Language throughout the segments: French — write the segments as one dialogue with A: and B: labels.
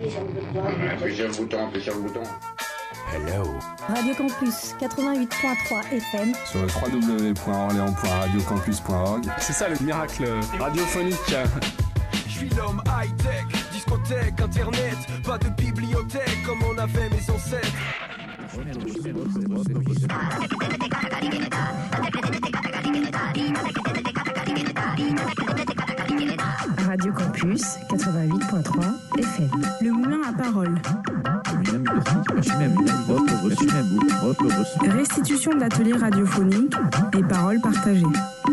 A: Appuie sur le bouton.
B: Hello.
C: Radio Campus 88.3 FM
D: sur le www.orléans.radiocampus.org.
E: C'est ça le miracle radiophonique.
F: Je suis l'homme high-tech, discothèque, internet, pas de bibliothèque comme on avait mes ancêtres.
G: Radio Campus 88.3 FM. Le moulin à parole. Restitution d'ateliers radiophoniques et paroles partagées.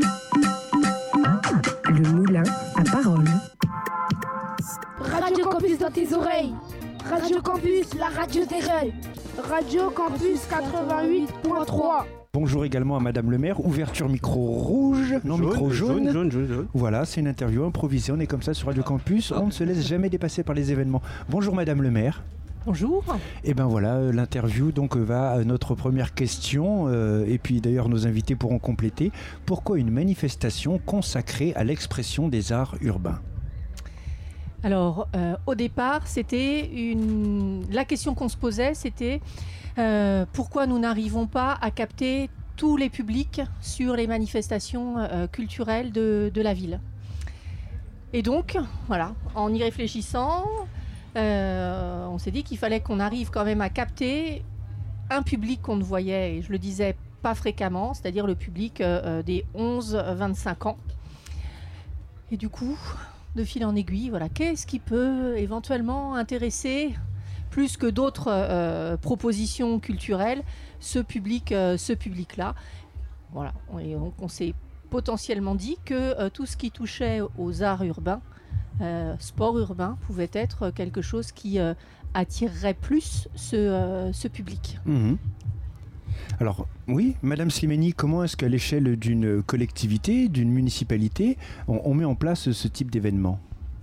G: Le moulin à parole.
H: Radio Campus dans tes oreilles. Radio Campus, la radio des rêves. Radio Campus 88.3.
B: Bonjour également à Madame le maire. Ouverture micro rouge, non micro jaune. Voilà, c'est une interview improvisée. On est comme ça sur Radio Campus. On ne se laisse jamais dépasser par les événements. Bonjour Madame le maire.
I: Bonjour.
B: Et ben voilà, l'interview donc va à notre première question. Et puis d'ailleurs nos invités pourront compléter. Pourquoi une manifestation consacrée à l'expression des arts urbains ?
I: Alors, au départ, la question qu'on se posait, c'était pourquoi nous n'arrivons pas à capter tous les publics sur les manifestations culturelles de la ville. Et donc, voilà, en y réfléchissant, on s'est dit qu'il fallait qu'on arrive quand même à capter un public qu'on ne voyait, et je le disais, pas fréquemment, c'est-à-dire le public des 11-25 ans. Et du coup, de fil en aiguille, voilà, qu'est-ce qui peut éventuellement intéresser plus que d'autres propositions culturelles ce public-là. Voilà, et on s'est potentiellement dit que tout ce qui touchait aux arts urbains, sport urbain, pouvait être quelque chose qui attirerait plus ce public.
B: Mmh. Alors oui, Madame Slimani, comment est-ce qu'à l'échelle d'une collectivité, d'une municipalité, on met en place ce type d'événement ?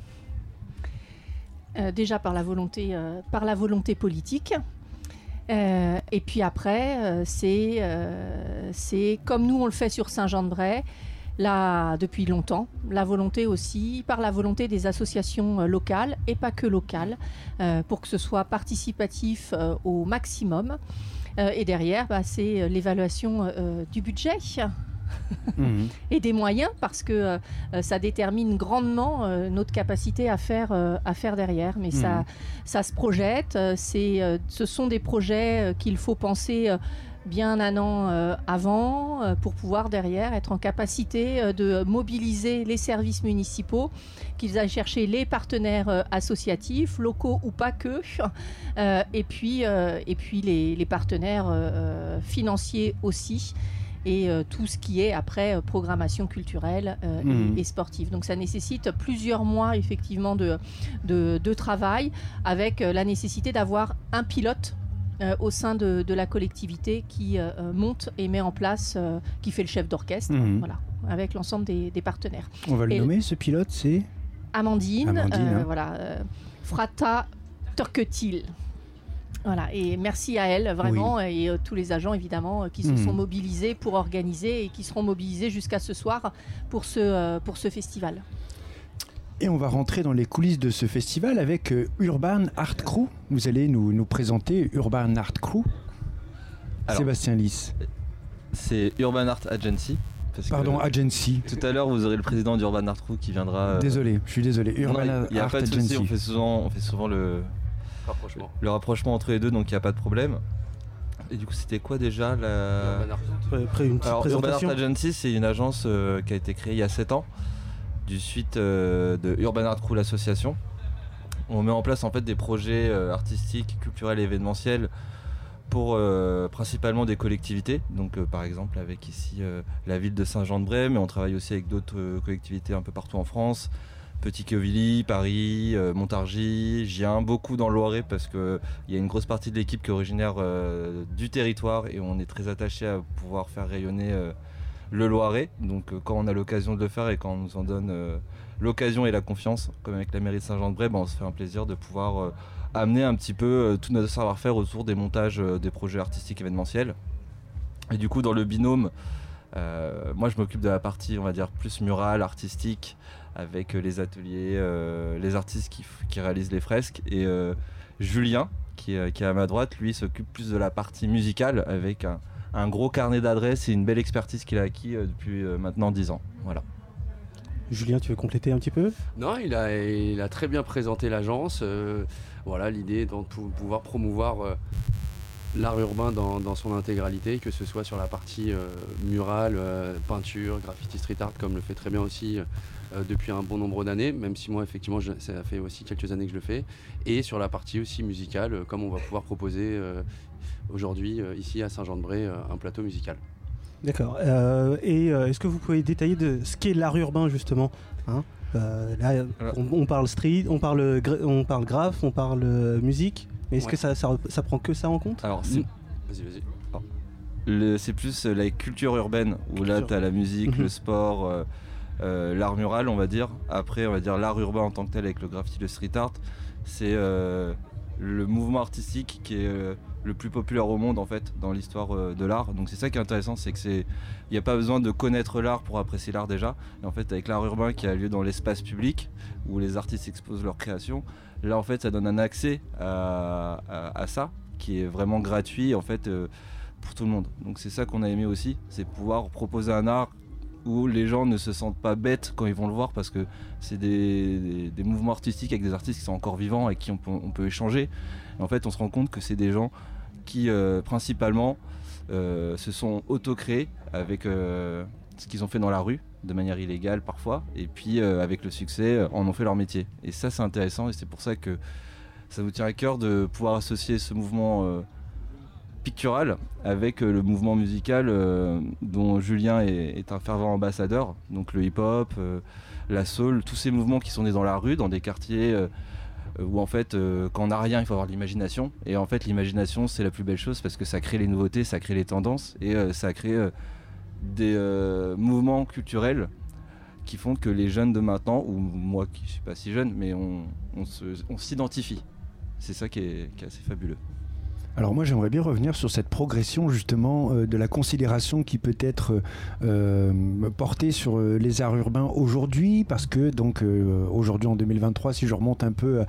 I: Déjà par la volonté politique. Et puis après, c'est comme nous on le fait sur Saint-Jean-de-Bray, là depuis longtemps, la volonté aussi, par la volonté des associations locales et pas que locales, pour que ce soit participatif au maximum. Et derrière, c'est l'évaluation du budget et des moyens, parce que ça détermine grandement notre capacité à faire derrière. Mais ça se projette. Ce sont des projets qu'il faut penser bien un an avant pour pouvoir derrière être en capacité de mobiliser les services municipaux, qu'ils aillent chercher les partenaires associatifs, locaux ou pas que, et puis les partenaires financiers aussi, et tout ce qui est après programmation culturelle et sportive. Donc ça nécessite plusieurs mois effectivement de travail, avec la nécessité d'avoir un pilote au sein de la collectivité qui monte et met en place, qui fait le chef d'orchestre, voilà, avec l'ensemble des partenaires.
B: On va le nommer, ce pilote, c'est
I: Amandine, Frata Turketil. Voilà, et merci à elle vraiment, et tous les agents évidemment qui se sont mobilisés pour organiser et qui seront mobilisés jusqu'à ce soir pour ce festival.
B: Et on va rentrer dans les coulisses de ce festival avec Urban Art Crew. Vous allez nous présenter Urban Art Crew. Alors, Sébastien Lys.
J: C'est Urban Art Agency.
B: Agency.
J: Tout à l'heure, vous aurez le président d'Urban Art Crew qui viendra.
B: Désolé, je suis désolé. Urban Art Agency. Il n'y a pas de souci,
J: on fait souvent le rapprochement entre les deux, donc il n'y a pas de problème. Et du coup, c'était quoi déjà
B: Urban
J: Art Agency, c'est une agence qui a été créée il y a 7 ans, du suite de Urban Art Crew, l'association. On met en place en fait des projets artistiques, culturels et événementiels pour principalement des collectivités. Donc par exemple avec ici la ville de Saint-Jean-de-Bray, mais on travaille aussi avec d'autres collectivités un peu partout en France. Petit-Quevilly, Paris, Montargis, Gien, beaucoup dans le Loiret, parce qu'il y a une grosse partie de l'équipe qui est originaire du territoire, et on est très attaché à pouvoir faire rayonner le Loiret. Donc quand on a l'occasion de le faire et quand on nous en donne l'occasion et la confiance, comme avec la mairie de Saint-Jean-de-Bray, on se fait un plaisir de pouvoir amener un petit peu tout notre savoir-faire autour des montages des projets artistiques événementiels. Et du coup dans le binôme, moi je m'occupe de la partie on va dire plus murale, artistique, avec les ateliers, les artistes qui réalisent les fresques. Et Julien, qui est à ma droite, lui s'occupe plus de la partie musicale avec un gros carnet d'adresses et une belle expertise qu'il a acquis depuis maintenant 10 ans. Voilà.
A: Julien, tu veux compléter un petit peu ?
E: Non, il a très bien présenté l'agence. Voilà, l'idée de pouvoir promouvoir l'art urbain dans son intégralité, que ce soit sur la partie murale, peinture, graffiti, street art, comme le fait très bien aussi depuis un bon nombre d'années, même si moi effectivement ça fait aussi quelques années que je le fais, et sur la partie aussi musicale, comme on va pouvoir proposer aujourd'hui ici à Saint-Jean-de-Bray un plateau musical.
A: D'accord. Est-ce que vous pouvez détailler de ce qu'est l'art urbain justement, hein ? Là, on parle street, on parle graphe, on parle musique. Mais est-ce que ça prend que ça en compte ?
J: Alors,
E: Vas-y.
J: C'est plus la culture urbaine, où là tu as la musique, le sport, l'art mural, on va dire. Après, on va dire l'art urbain en tant que tel avec le graffiti, le street art. C'est le mouvement artistique qui est le plus populaire au monde en fait dans l'histoire de l'art. Donc c'est ça qui est intéressant, c'est que il n'y a pas besoin de connaître l'art pour apprécier l'art déjà. Et en fait, avec l'art urbain qui a lieu dans l'espace public, où les artistes exposent leurs créations, là en fait ça donne un accès à ça qui est vraiment gratuit en fait pour tout le monde. Donc c'est ça qu'on a aimé aussi, c'est pouvoir proposer un art où les gens ne se sentent pas bêtes quand ils vont le voir, parce que c'est des mouvements artistiques avec des artistes qui sont encore vivants, avec qui on peut échanger. Et en fait on se rend compte que c'est des gens qui principalement se sont auto-créés avec ce qu'ils ont fait dans la rue, de manière illégale parfois, et puis avec le succès en ont fait leur métier. Et ça c'est intéressant, et c'est pour ça que ça nous tient à cœur de pouvoir associer ce mouvement pictural avec le mouvement musical dont Julien est un fervent ambassadeur, donc le hip-hop, la soul, tous ces mouvements qui sont nés dans la rue, dans des quartiers où en fait quand on n'a rien il faut avoir de l'imagination, et en fait l'imagination c'est la plus belle chose parce que ça crée les nouveautés, ça crée les tendances, et ça crée des mouvements culturels qui font que les jeunes de maintenant, ou moi qui ne suis pas si jeune, mais on s'identifie. C'est ça qui est assez fabuleux.
B: Alors moi j'aimerais bien revenir sur cette progression justement de la considération qui peut être portée sur les arts urbains aujourd'hui, parce que donc aujourd'hui en 2023, si je remonte un peu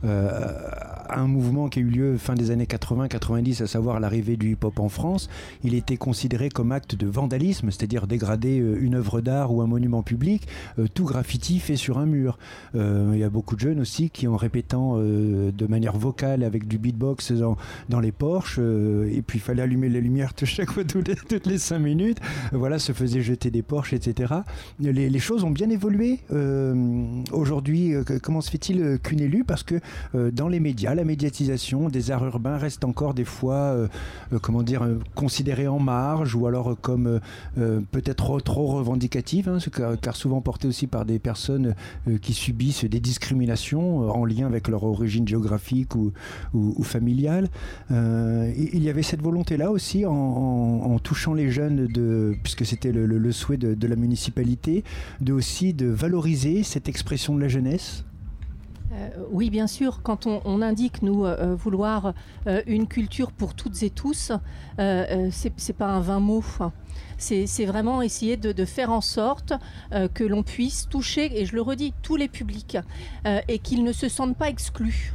B: à un mouvement qui a eu lieu fin des années 80-90, à savoir l'arrivée du hip-hop en France, il était considéré comme acte de vandalisme, c'est-à-dire dégrader une œuvre d'art ou un monument public, tout graffiti fait sur un mur. Il y a beaucoup de jeunes aussi qui, en répétant de manière vocale avec du beatbox dans les Porsche, et puis il fallait allumer les lumières chaque fois toutes les 5 minutes, voilà, se faisaient jeter des Porsche, etc. Les choses ont bien évolué aujourd'hui. Comment se fait-il qu'une élue, parce que dans les médias, la médiatisation des arts urbains reste encore des fois considérée en marge, ou alors comme peut-être trop revendicative, hein, car souvent portée aussi par des personnes qui subissent des discriminations en lien avec leur origine géographique ou familiale. Il y avait cette volonté-là aussi en touchant les jeunes, puisque c'était le souhait de la municipalité, de valoriser cette expression de la jeunesse.
I: Oui, bien sûr. Quand on indique, nous, vouloir une culture pour toutes et tous, c'est pas un vain mot. C'est vraiment essayer de faire en sorte que l'on puisse toucher, et je le redis, tous les publics, et qu'ils ne se sentent pas exclus.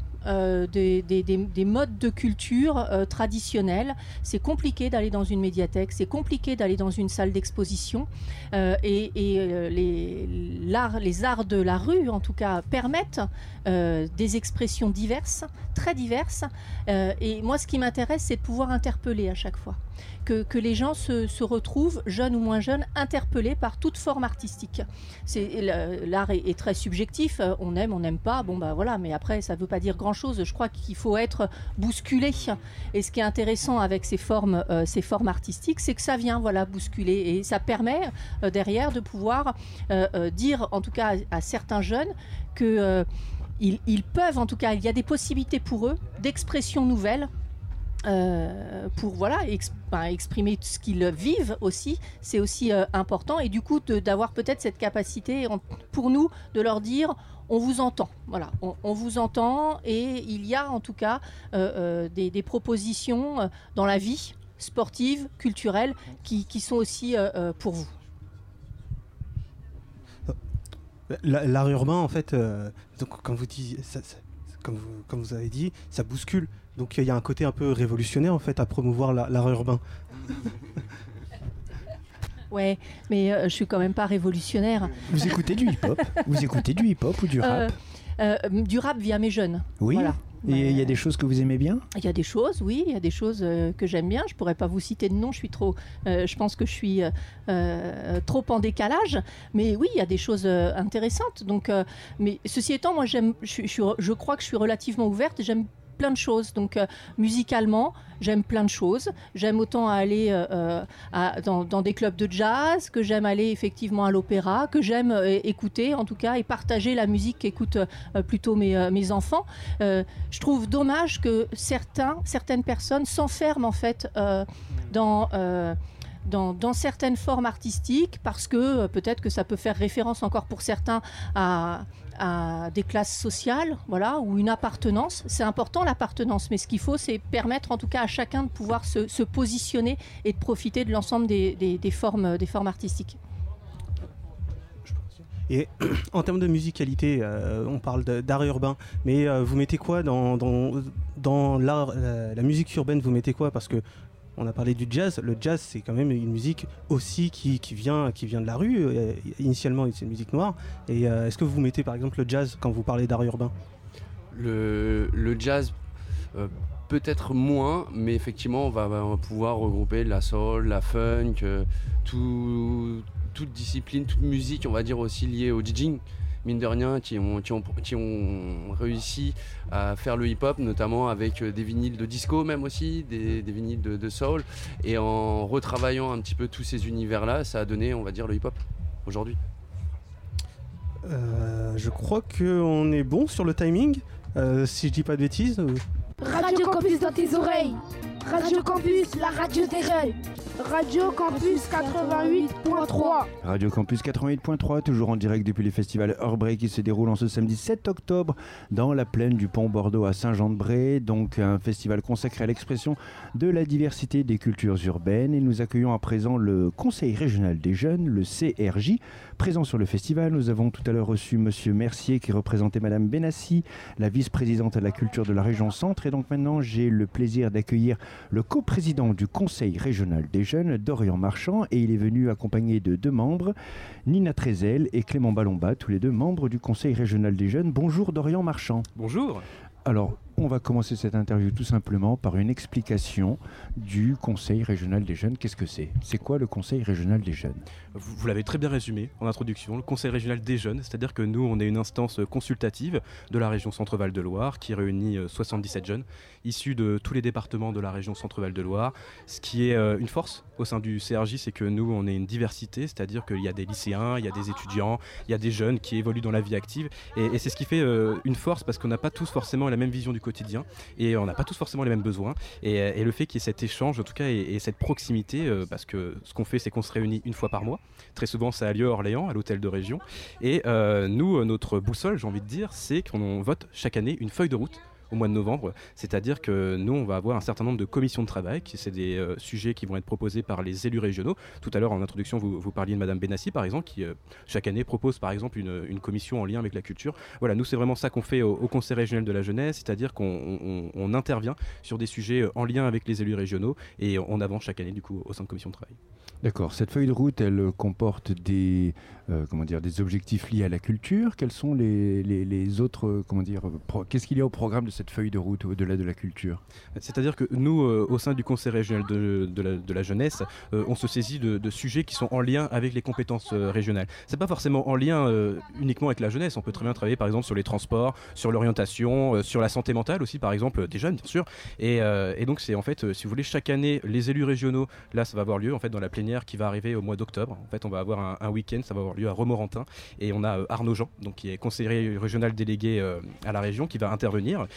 I: Des modes de culture traditionnels. C'est compliqué d'aller dans une médiathèque, c'est compliqué d'aller dans une salle d'exposition, et les arts de la rue, en tout cas, permettent des expressions diverses, très diverses, et moi ce qui m'intéresse, c'est de pouvoir interpeller à chaque fois. Que les gens se retrouvent, jeunes ou moins jeunes, interpellés par toute forme artistique. L'art est très subjectif, on aime, on n'aime pas, bon bah voilà, mais après ça ne veut pas dire grand-chose. Je crois qu'il faut être bousculé. Et ce qui est intéressant avec ces formes artistiques, c'est que ça vient bousculer, et ça permet derrière de pouvoir dire, en tout cas à certains jeunes, que ils peuvent, en tout cas, il y a des possibilités pour eux d'expression nouvelle. Pour exprimer ce qu'ils vivent aussi, c'est aussi important, et du coup d'avoir peut-être cette capacité pour nous de leur dire on vous entend, voilà, on vous entend, et il y a en tout cas des propositions dans la vie sportive, culturelle, qui sont aussi pour vous.
A: L'art urbain, en fait, donc, comme vous avez dit, ça bouscule. Donc il y a un côté un peu révolutionnaire en fait à promouvoir l'art urbain.
I: Ouais, mais je suis quand même pas révolutionnaire.
B: Vous écoutez du hip-hop? Vous écoutez du hip-hop ou du rap?
I: Du rap via mes jeunes.
B: Oui.
I: Voilà.
B: Et il y a des choses que vous aimez bien?
I: Il y a des choses, oui, il y a des choses que j'aime bien. Je pourrais pas vous citer de nom, je pense que je suis trop en décalage. Mais oui, il y a des choses intéressantes. Donc, mais ceci étant, moi, je crois que je suis relativement ouverte. J'aime plein de choses. Donc, musicalement, j'aime plein de choses. J'aime autant aller dans des clubs de jazz, que j'aime aller effectivement à l'opéra, que j'aime écouter en tout cas et partager la musique qu'écoutent plutôt mes enfants. Je trouve dommage que certaines personnes s'enferment en fait dans certaines formes artistiques parce que peut-être que ça peut faire référence encore pour certains à des classes sociales, voilà, ou une appartenance. C'est important l'appartenance, mais ce qu'il faut, c'est permettre en tout cas à chacun de pouvoir se positionner et de profiter de l'ensemble des formes artistiques.
A: Et en termes de musicalité, on parle d'art urbain, mais vous mettez quoi dans l'art, la musique urbaine, vous mettez quoi? Parce que on a parlé du jazz. Le jazz, c'est quand même une musique aussi qui vient de la rue. Initialement, c'est une musique noire. Et est-ce que vous mettez par exemple le jazz quand vous parlez d'art urbain?
E: Le jazz, peut-être moins, mais effectivement, on va pouvoir regrouper la soul, la funk, toute discipline, toute musique, on va dire aussi liée au DJing. Mine de rien, qui ont réussi à faire le hip-hop, notamment avec des vinyles de disco même aussi, des vinyles de soul. Et en retravaillant un petit peu tous ces univers-là, ça a donné, on va dire, le hip-hop aujourd'hui.
A: Je crois qu'on est bon sur le timing, si je dis pas de bêtises.
H: Radio Campus dans tes oreilles. Radio Campus, la radio des jeunes. Radio Campus 88.3.
B: Radio Campus 88.3, toujours en direct depuis les festivals Heartbreak qui se déroulent en ce samedi 7 octobre dans la plaine du Pont Bordeaux à Saint-Jean-de-Bray. Donc un festival consacré à l'expression de la diversité des cultures urbaines. Et nous accueillons à présent le Conseil régional des jeunes, le CRJ. Présent sur le festival, nous avons tout à l'heure reçu Monsieur Mercier qui représentait Madame Benassi, la vice-présidente à la culture de la région Centre. Et donc maintenant, j'ai le plaisir d'accueillir le coprésident du Conseil régional des jeunes, Dorian Marchand, et il est venu accompagné de 2 membres, Nina Trézel et Clément Balomba, tous les 2 membres du Conseil régional des jeunes. Bonjour Dorian Marchand.
D: Bonjour.
B: Alors, on va commencer cette interview tout simplement par une explication du Conseil régional des jeunes. Qu'est-ce que c'est? C'est quoi le Conseil régional des jeunes?
D: Vous l'avez très bien résumé en introduction. Le Conseil régional des jeunes, c'est-à-dire que nous, on est une instance consultative de la région Centre-Val de Loire qui réunit 77 jeunes issus de tous les départements de la région Centre-Val de Loire. Ce qui est une force au sein du CRJ, c'est que nous, on est une diversité, c'est-à-dire qu'il y a des lycéens, il y a des étudiants, il y a des jeunes qui évoluent dans la vie active. Et c'est ce qui fait une force parce qu'on n'a pas tous forcément la même vision du quotidien et on n'a pas tous forcément les mêmes besoins. Et le fait qu'il y ait cet échange, en tout cas, et cette proximité, parce que ce qu'on fait, c'est qu'on se réunit une fois par mois. Très souvent, c'est à Lieu-Orléans, à l'hôtel de région. Et nous, notre boussole, j'ai envie de dire, c'est qu'on vote chaque année une feuille de route au mois de novembre, c'est-à-dire que nous on va avoir un certain nombre de commissions de travail, c'est des sujets qui vont être proposés par les élus régionaux. Tout à l'heure en introduction vous parliez de Madame Benassi par exemple, qui chaque année propose par exemple une commission en lien avec la culture. Voilà, nous c'est vraiment ça qu'on fait au Conseil régional de la jeunesse, c'est-à-dire qu'on intervient sur des sujets en lien avec les élus régionaux et on avance chaque année du coup au sein de commissions de travail.
B: D'accord, cette feuille de route elle comporte des objectifs liés à la culture. Quels sont les autres, qu'est-ce qu'il y a au programme de cette feuille de route au-delà de la culture?
D: C'est-à-dire que nous, au sein du Conseil régional de la jeunesse, on se saisit de sujets qui sont en lien avec les compétences régionales. C'est pas forcément en lien uniquement avec la jeunesse. On peut très bien travailler par exemple sur les transports, sur l'orientation, sur la santé mentale aussi par exemple des jeunes bien sûr. Et donc c'est en fait, si vous voulez, chaque année les élus régionaux, là ça va avoir lieu en fait dans la plénière qui va arriver au mois d'octobre. En fait on va avoir un week-end, ça va avoir lieu à Romorantin et on a Arnaud Jean, donc qui est conseiller régional délégué à la région, qui va intervenir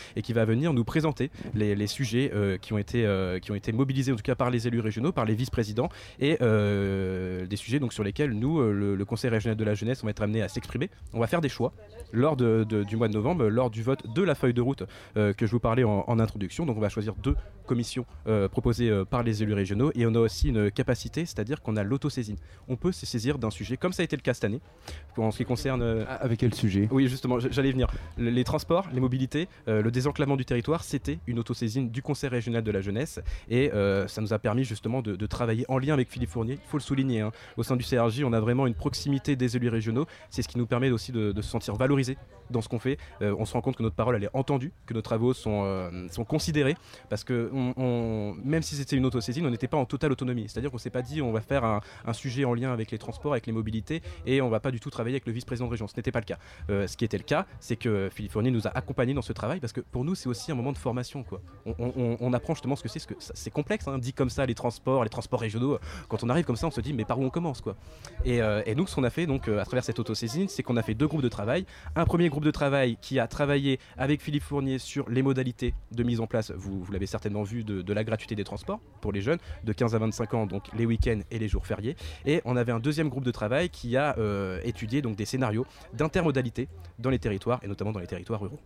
D: et qui va venir nous présenter les sujets qui ont été mobilisés en tout cas par les élus régionaux, par les vice-présidents et des sujets donc sur lesquels nous, le Conseil régional de la jeunesse, on va être amené à s'exprimer. On va faire des choix lors du mois de novembre, lors du vote de la feuille de route que je vous parlais en introduction. Donc on va choisir 2 commissions proposées par les élus régionaux et on a aussi une capacité, c'est-à-dire qu'on a l'autosaisine. On peut se saisir d'un sujet, comme ça a été le cas cette année, en ce qui concerne...
B: Avec quel sujet ?
D: Oui, justement, j'allais venir. Les transports, les mobilités, le désenclavement du territoire, c'était une autosaisine du Conseil régional de la jeunesse et ça nous a permis justement de travailler en lien avec Philippe Fournier. Il faut le souligner, hein. Au sein du CRJ, on a vraiment une proximité des élus régionaux. C'est ce qui nous permet aussi de se sentir valorisés dans ce qu'on fait. On se rend compte que notre parole elle est entendue, que nos travaux sont considérés, parce que même si c'était une autosaisine, on n'était pas en totale autonomie. C'est-à-dire qu'on ne s'est pas dit on va faire un sujet en lien avec les transports, avec les mobilités, et on ne va pas du tout travailler avec le vice-président de région. Ce n'était pas le cas. Ce qui était le cas, c'est que Philippe Fournier nous a accompagnés dans ce travail, parce que pour nous, c'est aussi un moment de formation, quoi. On apprend justement ce que c'est complexe, hein, dit comme ça, les transports régionaux. Quand on arrive comme ça, on se dit mais par où on commence, quoi. Et nous, ce qu'on a fait donc à travers cette autosaisine, c'est qu'on a fait 2 groupes de travail. Un premier groupe de travail qui a travaillé avec Philippe Fournier sur les modalités de mise en place, vous l'avez certainement vu, de la gratuité des transports pour les jeunes de 15 à 25 ans, donc les week-ends et les jours fériés. Et on avait un deuxième groupe de travail qui a étudié donc des scénarios d'intermodalité dans les territoires et notamment dans les territoires ruraux.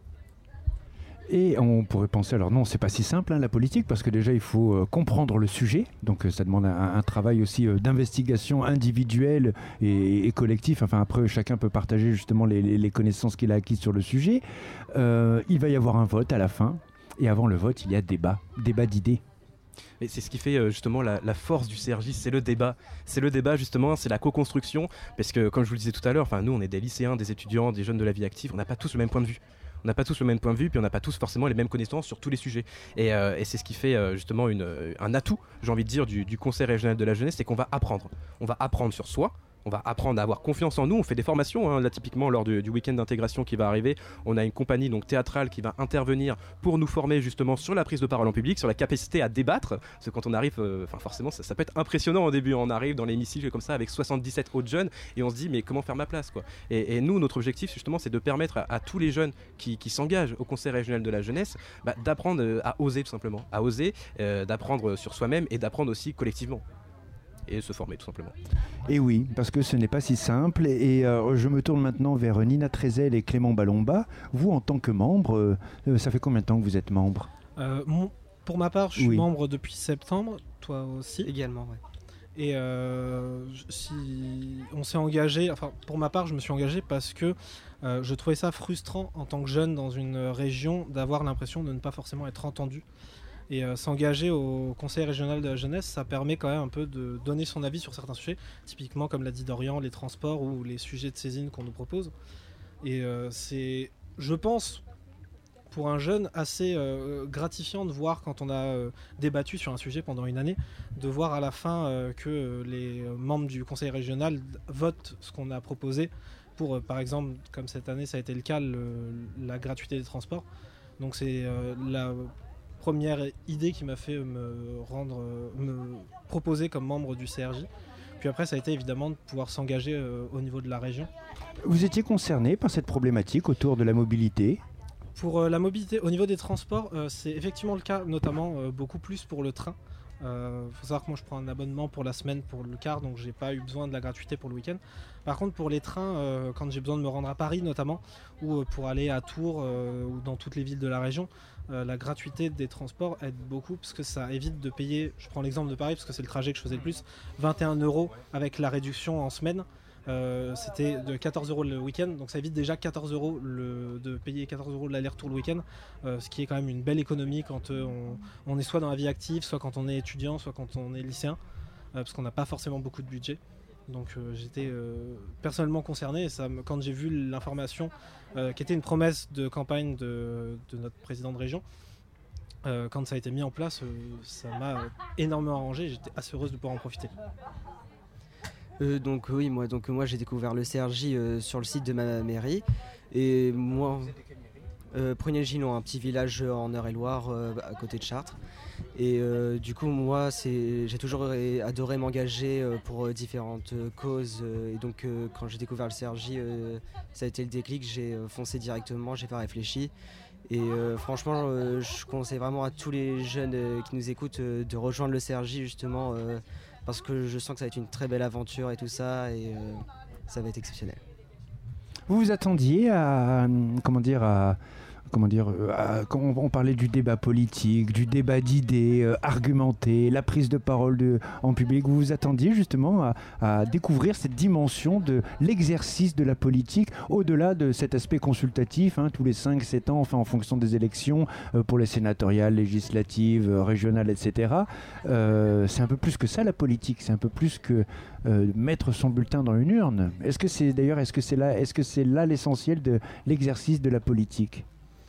B: Et on pourrait penser, alors non, c'est pas si simple la politique, parce que déjà il faut comprendre le sujet, donc ça demande un travail aussi d'investigation individuelle et collectif. Enfin après chacun peut partager justement les connaissances qu'il a acquises sur le sujet. Il va y avoir un vote à la fin, et avant le vote il y a débat d'idées.
D: Et c'est ce qui fait justement la force du CRJ, c'est le débat. C'est le débat justement, c'est la co-construction, parce que comme je vous le disais tout à l'heure, nous on est des lycéens, des étudiants, des jeunes de la vie active, on n'a pas tous le même point de vue. On n'a pas tous le même point de vue, puis on n'a pas tous forcément les mêmes connaissances sur tous les sujets. Et c'est ce qui fait justement un atout, j'ai envie de dire, du Conseil régional de la jeunesse, c'est qu'on va apprendre. On va apprendre sur soi. On va apprendre à avoir confiance en nous. On fait des formations, hein. Là typiquement lors du week-end d'intégration qui va arriver, on a une compagnie donc théâtrale qui va intervenir pour nous former justement sur la prise de parole en public, sur la capacité à débattre. Parce que quand on arrive, forcément ça peut être impressionnant au début. On arrive dans l'hémicycle comme ça avec 77 autres jeunes et on se dit mais comment faire ma place, quoi. Et nous, notre objectif justement, c'est de permettre à tous les jeunes qui s'engagent au Conseil régional de la jeunesse d'apprendre à oser tout simplement, d'apprendre sur soi-même et d'apprendre aussi collectivement. Et se former tout simplement.
B: Et oui, parce que ce n'est pas si simple. Et je me tourne maintenant vers Nina Trezel et Clément Balomba. Vous, en tant que membre, ça fait combien de temps que vous êtes membre ?
K: Pour ma part, je suis membre depuis septembre. Toi aussi ? Également, oui. Et si on s'est engagé, pour ma part, je me suis engagé parce que je trouvais ça frustrant en tant que jeune dans une région d'avoir l'impression de ne pas forcément être entendu. Et s'engager au Conseil régional de la jeunesse, ça permet quand même un peu de donner son avis sur certains sujets, typiquement comme l'a dit Dorian, les transports ou les sujets de saisine qu'on nous propose. Et c'est, je pense, pour un jeune assez gratifiant de voir quand on a débattu sur un sujet pendant une année, de voir à la fin que les membres du Conseil régional votent ce qu'on a proposé pour, par exemple, comme cette année ça a été le cas, la gratuité des transports. Donc c'est la première idée qui m'a fait me proposer comme membre du CRJ. Puis après, ça a été évidemment de pouvoir s'engager au niveau de la région.
B: Vous étiez concerné par cette problématique autour de la mobilité ?
K: Pour la mobilité, au niveau des transports, c'est effectivement le cas, notamment beaucoup plus pour le train. Faut savoir que moi je prends un abonnement pour la semaine pour le car, donc j'ai pas eu besoin de la gratuité pour le week-end. Par contre pour les trains, quand j'ai besoin de me rendre à Paris notamment, ou pour aller à Tours ou dans toutes les villes de la région, la gratuité des transports aide beaucoup parce que ça évite de payer, je prends l'exemple de Paris parce que c'est le trajet que je faisais le plus, 21 € avec la réduction en semaine. C'était de 14 € le week-end, donc ça évite déjà 14 € de payer 14 € de l'aller-retour le week-end, ce qui est quand même une belle économie quand on est soit dans la vie active, soit quand on est étudiant, soit quand on est lycéen, parce qu'on n'a pas forcément beaucoup de budget. Donc j'étais personnellement concerné et quand j'ai vu l'information qui était une promesse de campagne de notre président de région, quand ça a été mis en place, ça m'a énormément arrangé et j'étais assez heureuse de pouvoir en profiter.
L: Donc moi j'ai découvert le CRJ sur le site de ma mairie et moi Prunier-Gillon, un petit village en Eure-et-Loire à côté de Chartres, et du coup moi j'ai toujours adoré m'engager pour différentes causes, et donc quand j'ai découvert le CRJ ça a été le déclic, j'ai foncé directement, j'ai pas réfléchi Et franchement, je conseille vraiment à tous les jeunes qui nous écoutent de rejoindre le CRJ justement parce que je sens que ça va être une très belle aventure et tout ça et ça va être exceptionnel.
B: Vous vous attendiez à quand on parlait du débat politique, du débat d'idées argumentées, la prise de parole en public, vous vous attendiez justement à découvrir cette dimension de l'exercice de la politique au-delà de cet aspect consultatif, tous les 5-7 ans, enfin en fonction des élections, pour les sénatoriales, législatives, régionales, etc. C'est un peu plus que ça la politique, c'est un peu plus que mettre son bulletin dans une urne. Est-ce que c'est là l'essentiel de l'exercice de la politique ?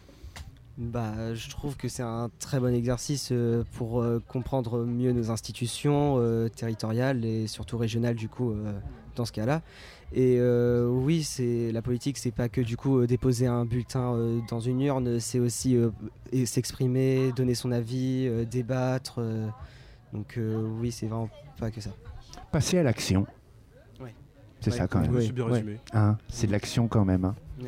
L: Je trouve que c'est un très bon exercice pour comprendre mieux nos institutions territoriales et surtout régionales du coup dans ce cas-là. Et oui, la politique, c'est pas que du coup déposer un bulletin dans une urne, c'est aussi s'exprimer, donner son avis, débattre. Donc oui, c'est vraiment pas que ça.
B: Passer à l'action.
L: Ouais.
B: C'est ça quand même.
D: Oui, bien résumé.
B: C'est de l'action quand même.
L: Ouais.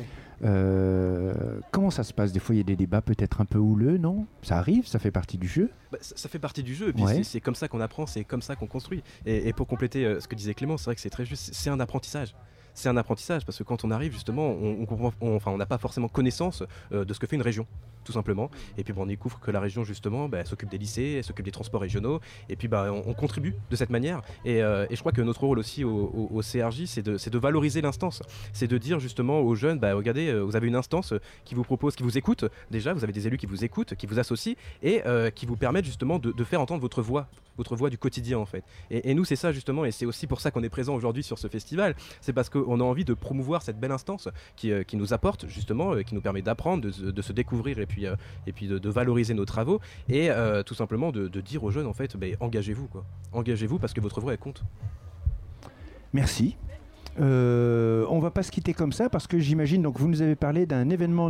B: Comment ça se passe ? Des fois, il y a des débats peut-être un peu houleux, non ? Ça arrive, ça fait partie du jeu.
D: Ça fait partie du jeu, et puis c'est comme ça qu'on apprend, c'est comme ça qu'on construit. Et pour compléter ce que disait Clément, c'est vrai que c'est très juste, c'est un apprentissage. C'est un apprentissage parce que quand on arrive justement, on n'a pas forcément connaissance de ce que fait une région, tout simplement. Et puis on découvre que la région justement elle s'occupe des lycées, elle s'occupe des transports régionaux, et puis on contribue de cette manière. Et je crois que notre rôle aussi au CRJ, c'est de valoriser l'instance. C'est de dire justement aux jeunes, regardez, vous avez une instance qui vous propose, qui vous écoute. Déjà, vous avez des élus qui vous écoutent, qui vous associent et qui vous permettent justement de faire entendre votre voix du quotidien en fait. Et nous c'est ça justement, et c'est aussi pour ça qu'on est présent aujourd'hui sur ce festival. C'est parce qu'on a envie de promouvoir cette belle instance qui nous apporte justement, qui nous permet d'apprendre, de se découvrir et puis de valoriser nos travaux et tout simplement de dire aux jeunes en fait, engagez-vous quoi. Engagez-vous parce que votre voix elle compte.
B: Merci. On va pas se quitter comme ça parce que j'imagine, donc vous nous avez parlé d'un événement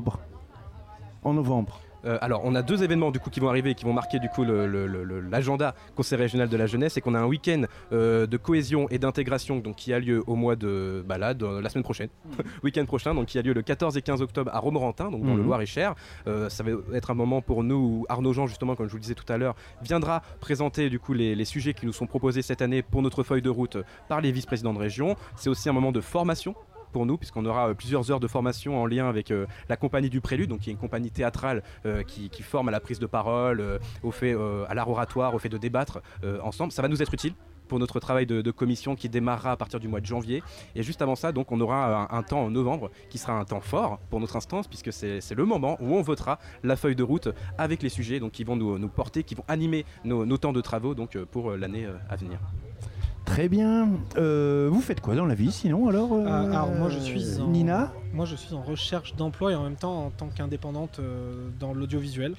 B: en novembre.
D: Alors on a 2 événements du coup qui vont arriver et qui vont marquer du coup l'agenda Conseil régional de la jeunesse, et qu'on a un week-end de cohésion et d'intégration donc qui a lieu au mois de la semaine prochaine, week-end prochain, donc qui a lieu le 14 et 15 octobre à Romorantin, donc dans le Loir-et-Cher. Ça va être un moment pour nous où Arnaud Jean justement, comme je vous le disais tout à l'heure, viendra présenter du coup les sujets qui nous sont proposés cette année pour notre feuille de route par les vice-présidents de région. C'est aussi un moment de formation pour nous, puisqu'on aura plusieurs heures de formation en lien avec la compagnie du Prélude, donc qui est une compagnie théâtrale qui forme à la prise de parole, à l'art oratoire, au fait de débattre ensemble. Ça va nous être utile pour notre travail de commission qui démarrera à partir du mois de janvier. Et juste avant ça, donc, on aura un temps en novembre qui sera un temps fort pour notre instance, puisque c'est le moment où on votera la feuille de route avec les sujets donc, qui vont nous porter, qui vont animer nos temps de travaux donc, pour l'année à venir.
B: Très bien. Vous faites quoi dans la vie sinon alors
K: moi je suis
B: Nina.
K: Moi je suis en recherche d'emploi et en même temps en tant qu'indépendante dans l'audiovisuel.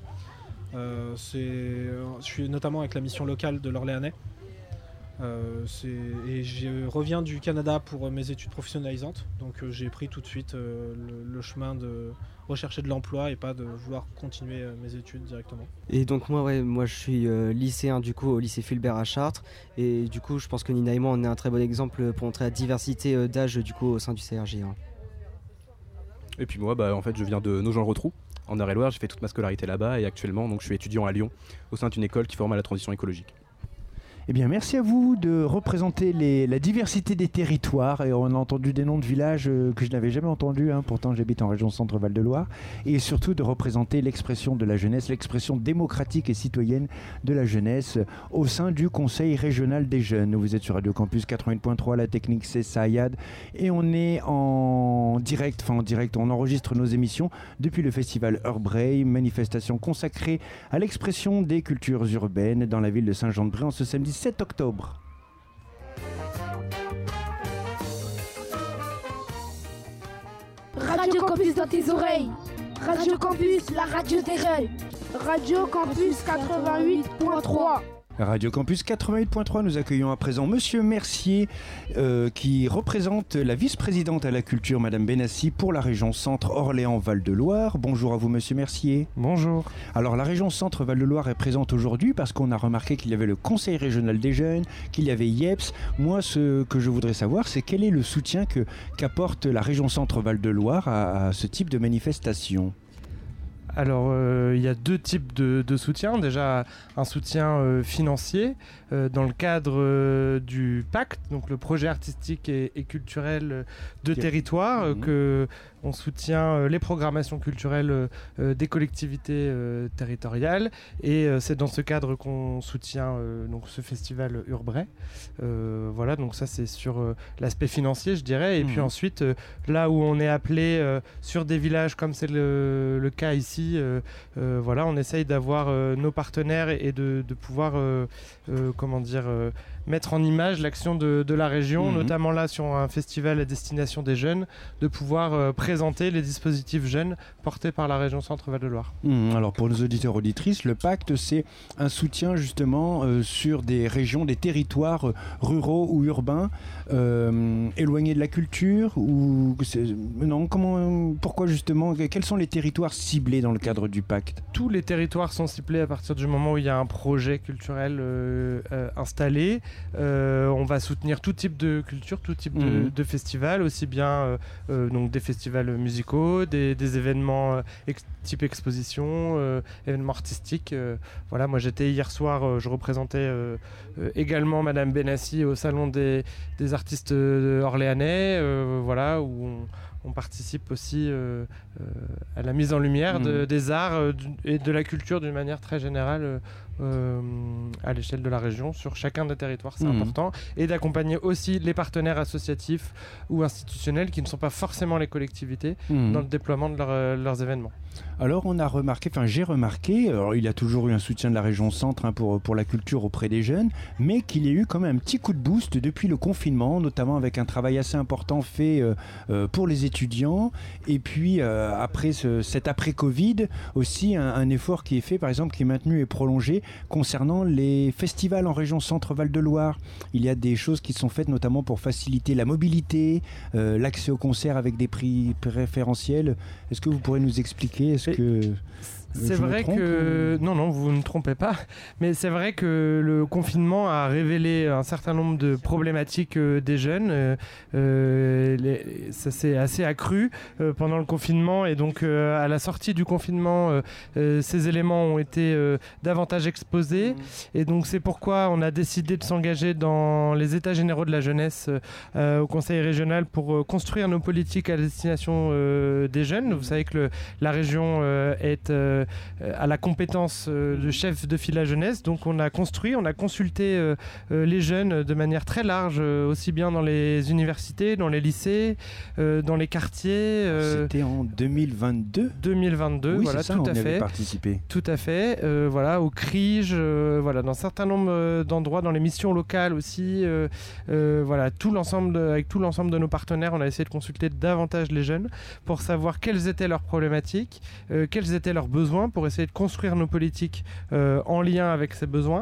K: Je suis notamment avec la mission locale de l'Orléanais. Et je reviens du Canada pour mes études professionnalisantes. Donc j'ai pris tout de suite le chemin de rechercher de l'emploi et pas de vouloir continuer mes études directement.
L: Et donc moi je suis lycéen du coup au lycée Fulbert à Chartres, et du coup je pense que Nina et moi on est un très bon exemple pour montrer la diversité d'âge du coup au sein du CRJ.
D: Et puis moi en fait je viens de Nogent-le-Rotrou en Eure-et-Loir, j'ai fait toute ma scolarité là-bas et actuellement donc je suis étudiant à Lyon au sein d'une école qui forme à la transition écologique.
B: Eh bien, merci à vous de représenter la diversité des territoires. Et on a entendu des noms de villages que je n'avais jamais entendus. Pourtant, j'habite en région Centre-Val de Loire. Et surtout de représenter l'expression de la jeunesse, l'expression démocratique et citoyenne de la jeunesse au sein du Conseil régional des jeunes. Vous êtes sur Radio Campus 88.3, la technique c'est Sayad. Et on est en direct, on enregistre nos émissions depuis le festival Heurtbrae, manifestation consacrée à l'expression des cultures urbaines dans la ville de Saint-Jean-de-Bray en ce samedi 7 octobre.
H: Radio Campus dans tes oreilles. Radio Campus, la radio des jeunes. Radio Campus 88.3.
B: Radio Campus 88.3, nous accueillons à présent Monsieur Mercier qui représente la vice-présidente à la culture, Madame Benassi, pour la région Centre Orléans-Val-de-Loire. Bonjour à vous Monsieur Mercier.
M: Bonjour. Alors
B: la région Centre Val-de-Loire est présente aujourd'hui parce qu'on a remarqué qu'il y avait le Conseil régional des jeunes, qu'il y avait IEPS. Moi ce que je voudrais savoir c'est quel est le soutien qu'apporte la région Centre Val-de-Loire à ce type de manifestation.
M: Alors, il y a 2 types de soutien. Déjà, un soutien financier dans le cadre du pacte, donc le projet artistique et culturel de territoire, que on soutient les programmations culturelles des collectivités territoriales. Et c'est dans ce cadre qu'on soutient donc ce festival Urbray. Voilà, donc ça c'est sur l'aspect financier, je dirais. Et puis ensuite, là où on est appelé sur des villages comme c'est le cas ici, voilà, on essaye d'avoir nos partenaires et de pouvoir mettre en image l'action de la région, notamment là sur un festival à destination des jeunes, de pouvoir présenter les dispositifs jeunes portés par la région Centre-Val de Loire.
B: Alors pour nos auditeurs auditrices, le pacte c'est un soutien justement sur des régions, des territoires ruraux ou urbains éloignés de la culture ou pourquoi justement, quels sont les territoires ciblés dans le cadre du pacte?
M: Tous les territoires sont ciblés à partir du moment où il y a un projet culturel installé. On va soutenir tout type de culture, tout type de festivals, aussi bien donc des festivals musicaux, des événements type exposition, événements artistiques. Voilà, moi j'étais hier soir, je représentais également Madame Benassi au salon des artistes orléanais, voilà, où on participe aussi à la mise en lumière des arts et de la culture d'une manière très générale à l'échelle de la région, sur chacun des territoires, c'est important, et d'accompagner aussi les partenaires associatifs ou institutionnels qui ne sont pas forcément les collectivités dans le déploiement de leurs événements.
B: Alors j'ai remarqué, alors il y a toujours eu un soutien de la région Centre pour la culture auprès des jeunes, mais qu'il y a eu quand même un petit coup de boost depuis le confinement, notamment avec un travail assez important fait pour les étudiants, et puis après cet après-Covid, aussi un effort qui est fait, par exemple, qui est maintenu et prolongé concernant les festivals en région Centre-Val de Loire. Il y a des choses qui sont faites notamment pour faciliter la mobilité, l'accès aux concerts avec des prix préférentiels. Est-ce que vous pourrez nous expliquer?
M: C'est vrai que... Non, vous ne trompez pas. Mais c'est vrai que le confinement a révélé un certain nombre de problématiques des jeunes. Ça s'est assez accru pendant le confinement. Et donc, à la sortie du confinement, ces éléments ont été davantage exposés. Et donc, c'est pourquoi on a décidé de s'engager dans les États généraux de la jeunesse au Conseil régional pour construire nos politiques à destination des jeunes. Vous savez que la région est... à la compétence de chef de file à jeunesse. Donc on a consulté les jeunes de manière très large, aussi bien dans les universités, dans les lycées, dans les quartiers.
B: C'était en 2022
M: oui,
B: voilà,
M: c'est ça,
B: tout à fait. Participé.
M: Tout à fait. Voilà, au CRIJ, voilà, dans un certain nombre d'endroits, dans les missions locales aussi. Voilà, avec tout l'ensemble de nos partenaires, on a essayé de consulter davantage les jeunes pour savoir quelles étaient leurs problématiques, quels étaient leurs besoins, pour essayer de construire nos politiques en lien avec ces besoins.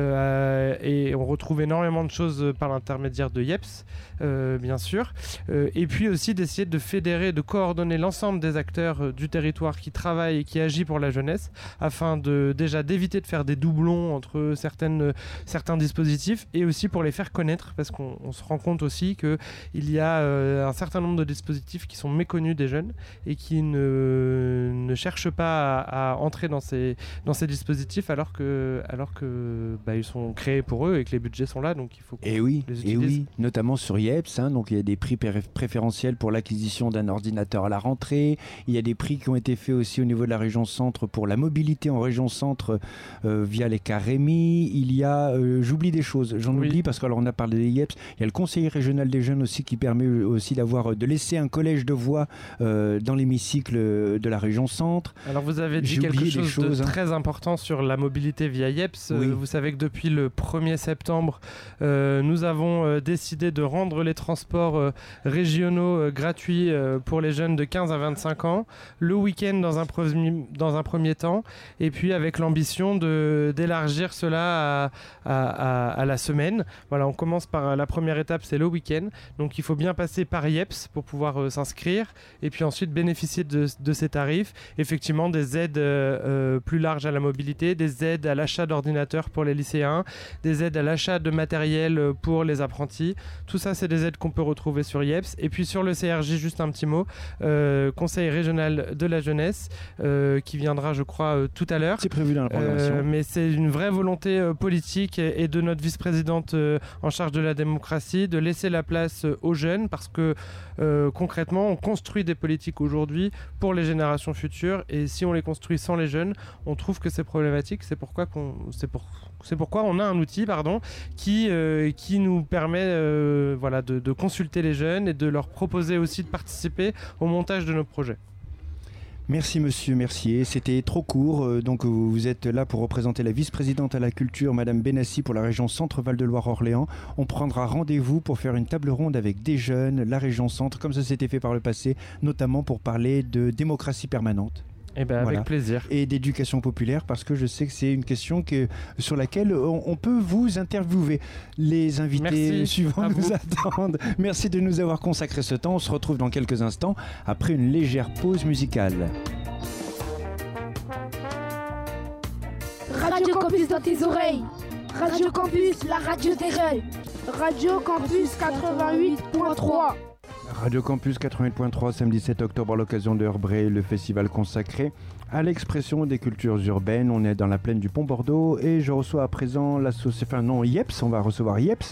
M: Et on retrouve énormément de choses par l'intermédiaire de IEPS, bien sûr. Et puis aussi d'essayer de fédérer, de coordonner l'ensemble des acteurs du territoire qui travaillent et qui agissent pour la jeunesse, afin d'éviter de faire des doublons entre certains dispositifs, et aussi pour les faire connaître, parce qu'on se rend compte aussi qu'il y a un certain nombre de dispositifs qui sont méconnus des jeunes et qui ne cherchent pas à entrer dans ces dispositifs alors que ils sont créés pour eux et que les budgets sont là, donc il faut qu'on les utilise.
B: Et oui, notamment sur IEPS, donc il y a des prix préférentiels pour l'acquisition d'un ordinateur à la rentrée, il y a des prix qui ont été faits aussi au niveau de la région Centre pour la mobilité en région Centre via les Carémies, il y a, j'oublie des choses, oublie parce qu'on a parlé des IEPS, il y a le conseiller régional des jeunes aussi qui permet aussi de laisser un collège de voix dans l'hémicycle de la région Centre.
M: Alors vous avez dit quelque chose de très important sur la mobilité via IEPS. Vous savez que depuis le 1er septembre, nous avons décidé de rendre les transports régionaux gratuits pour les jeunes de 15 à 25 ans, le week-end dans un premier temps, et puis avec l'ambition d'élargir cela à la semaine. Voilà, on commence par la première étape, c'est le week-end. Donc il faut bien passer par IEPS pour pouvoir s'inscrire, et puis ensuite bénéficier de ces tarifs. Effectivement, des aides aides plus larges à la mobilité, des aides à l'achat d'ordinateurs pour les lycéens, des aides à l'achat de matériel pour les apprentis. Tout ça, c'est des aides qu'on peut retrouver sur IEPS. Et puis sur le CRJ, juste un petit mot, Conseil régional de la jeunesse, qui viendra, je crois, tout à l'heure.
B: C'est prévu dans la programmation.
M: Mais c'est une vraie volonté politique et de notre vice-présidente en charge de la démocratie de laisser la place aux jeunes, parce que concrètement, on construit des politiques aujourd'hui pour les générations futures, et si on les construit sans les jeunes, on trouve que c'est problématique. C'est pourquoi on a un outil qui nous permet de consulter les jeunes et de leur proposer aussi de participer au montage de nos projets.
B: Merci monsieur Mercier, c'était trop court, donc vous êtes là pour représenter la vice-présidente à la culture, Madame Benassi, pour la région Centre-Val de Loire-Orléans. On prendra rendez-vous pour faire une table ronde avec des jeunes, la région Centre, comme ça s'était fait par le passé, notamment pour parler de démocratie permanente.
M: Eh ben, avec plaisir.
B: Et d'éducation populaire, parce que je sais que c'est une question sur laquelle on peut vous interviewer. Les invités suivants nous attendent. Merci de nous avoir consacré ce temps. On se retrouve dans quelques instants après une légère pause musicale.
H: Radio Campus dans tes oreilles. Radio Campus, la radio des jeunes. Radio Campus 88.3.
B: Radio Campus 88.3, samedi 7 octobre, à l'occasion de Heurbrée, le festival consacré à l'expression des cultures urbaines. On est dans la plaine du Pont-Bordeaux et je reçois à présent IEPS, on va recevoir IEPS,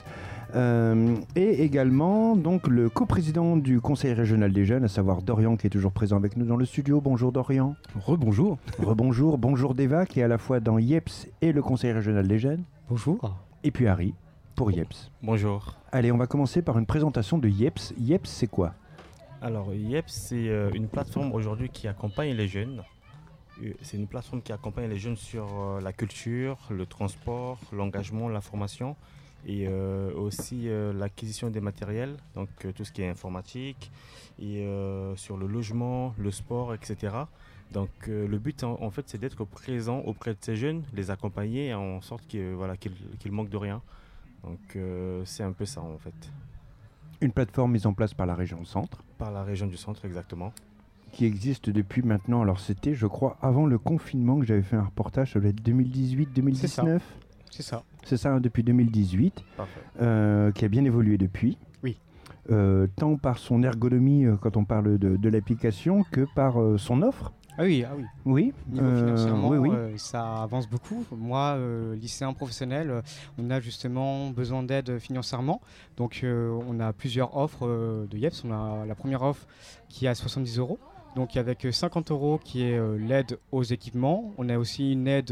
B: et également donc le coprésident du Conseil régional des jeunes, à savoir Dorian, qui est toujours présent avec nous dans le studio. Bonjour Dorian.
N: Rebonjour.
B: Rebonjour. Bonjour Deva, qui est à la fois dans IEPS et le Conseil régional des jeunes.
N: Bonjour.
B: Et puis Harry, pour IEPS.
N: Bonjour.
B: Allez, on va commencer par une présentation de IEPS. IEPS, c'est quoi ?
N: Alors, IEPS, c'est une plateforme aujourd'hui qui accompagne les jeunes. C'est une plateforme qui accompagne les jeunes sur la culture, le transport, l'engagement, la formation et aussi l'acquisition des matériels, donc tout ce qui est informatique, et sur le logement, le sport, etc. Donc le but en fait, c'est d'être présent auprès de ces jeunes, les accompagner en sorte qu'ils manquent de rien. Donc c'est un peu ça en fait.
B: Une plateforme mise en place par la région Centre.
N: Par la région du Centre, exactement.
B: Qui existe depuis maintenant, alors c'était je crois avant le confinement que j'avais fait un reportage, ça doit être 2018-2019.
N: C'est ça.
B: C'est ça, depuis 2018, qui a bien évolué depuis.
N: Oui.
B: Tant par son ergonomie quand on parle de l'application que par son offre.
O: Ah oui.
B: Oui.
O: Niveau financièrement,
B: oui.
O: Ça avance beaucoup. Moi, lycéen professionnel, on a justement besoin d'aide financièrement. Donc, on a plusieurs offres de IEPS. On a la première offre qui est à 70 €. Donc, avec 50 € qui est l'aide aux équipements. On a aussi une aide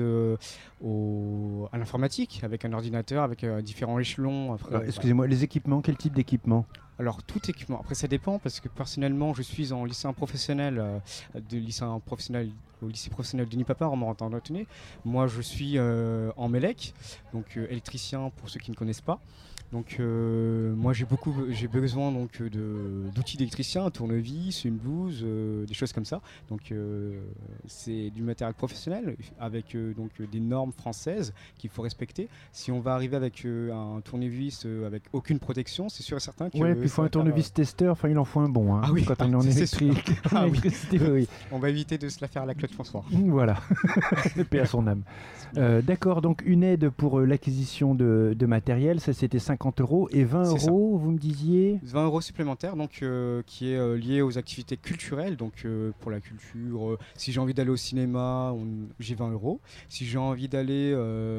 O: à l'informatique, avec un ordinateur, avec différents échelons. Après,
B: excusez-moi, les équipements, quel type d'équipement ?
O: Alors, tout équipement. Après, ça dépend parce que personnellement, je suis en lycéen professionnel, au lycée professionnel Denis Papin, en Montréal. Moi, je suis en MELEC, donc électricien pour ceux qui ne connaissent pas. Donc, moi, j'ai besoin donc d'outils d'électricien, un tournevis, une blouse, des choses comme ça. Donc, c'est du matériel professionnel avec donc des normes françaises qu'il faut respecter. Si on va arriver avec un tournevis avec aucune protection, c'est sûr et certain que...
B: Ouais, puis il faut un tournevis testeur, enfin il en faut un bon,
O: ah oui,
B: quand on est en électrique.
O: Oui. On va éviter de se la faire à la Claude François.
B: Voilà, paix à son âme. D'accord, donc une aide pour l'acquisition de matériel, ça c'était 50 € et 20 €, vous me disiez
O: 20 € supplémentaires, donc qui est lié aux activités culturelles. Donc pour la culture, si j'ai envie d'aller au cinéma, j'ai 20 €. Si j'ai envie d'aller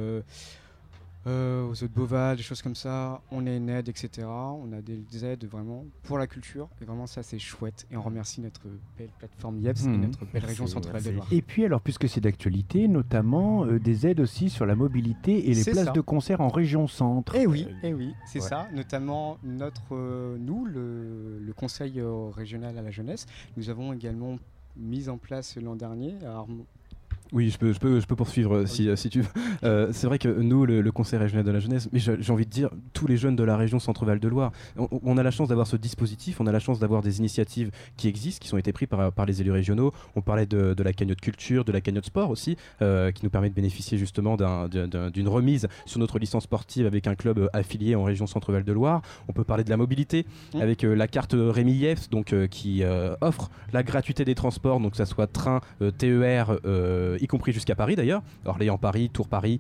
O: aux Eaux de Beauval, des choses comme ça, on a une aide, etc. On a des aides vraiment pour la culture, et vraiment ça c'est chouette. Et on remercie notre belle plateforme IEPS et notre belle région Centre-Val de Loire.
B: Et puis alors, puisque c'est d'actualité, notamment des aides aussi sur la mobilité et les places de concert en région Centre.
O: Eh oui, c'est ça. Notamment nous, le Conseil régional à la jeunesse, nous avons également mis en place l'an dernier
D: Oui, je peux poursuivre si tu veux. C'est vrai que nous, le Conseil régional de la jeunesse, mais j'ai envie de dire tous les jeunes de la région Centre-Val de Loire, on a la chance d'avoir ce dispositif, on a la chance d'avoir des initiatives qui existent, qui sont été prises par les élus régionaux. On parlait de la cagnotte culture, de la cagnotte sport aussi, qui nous permet de bénéficier justement d'une remise sur notre licence sportive avec un club affilié en région Centre-Val de Loire. On peut parler de la mobilité avec la carte Rémi Yeps, donc qui offre la gratuité des transports, donc que ça soit train, TER, y compris jusqu'à Paris d'ailleurs, Orléans-Paris, Tours-Paris,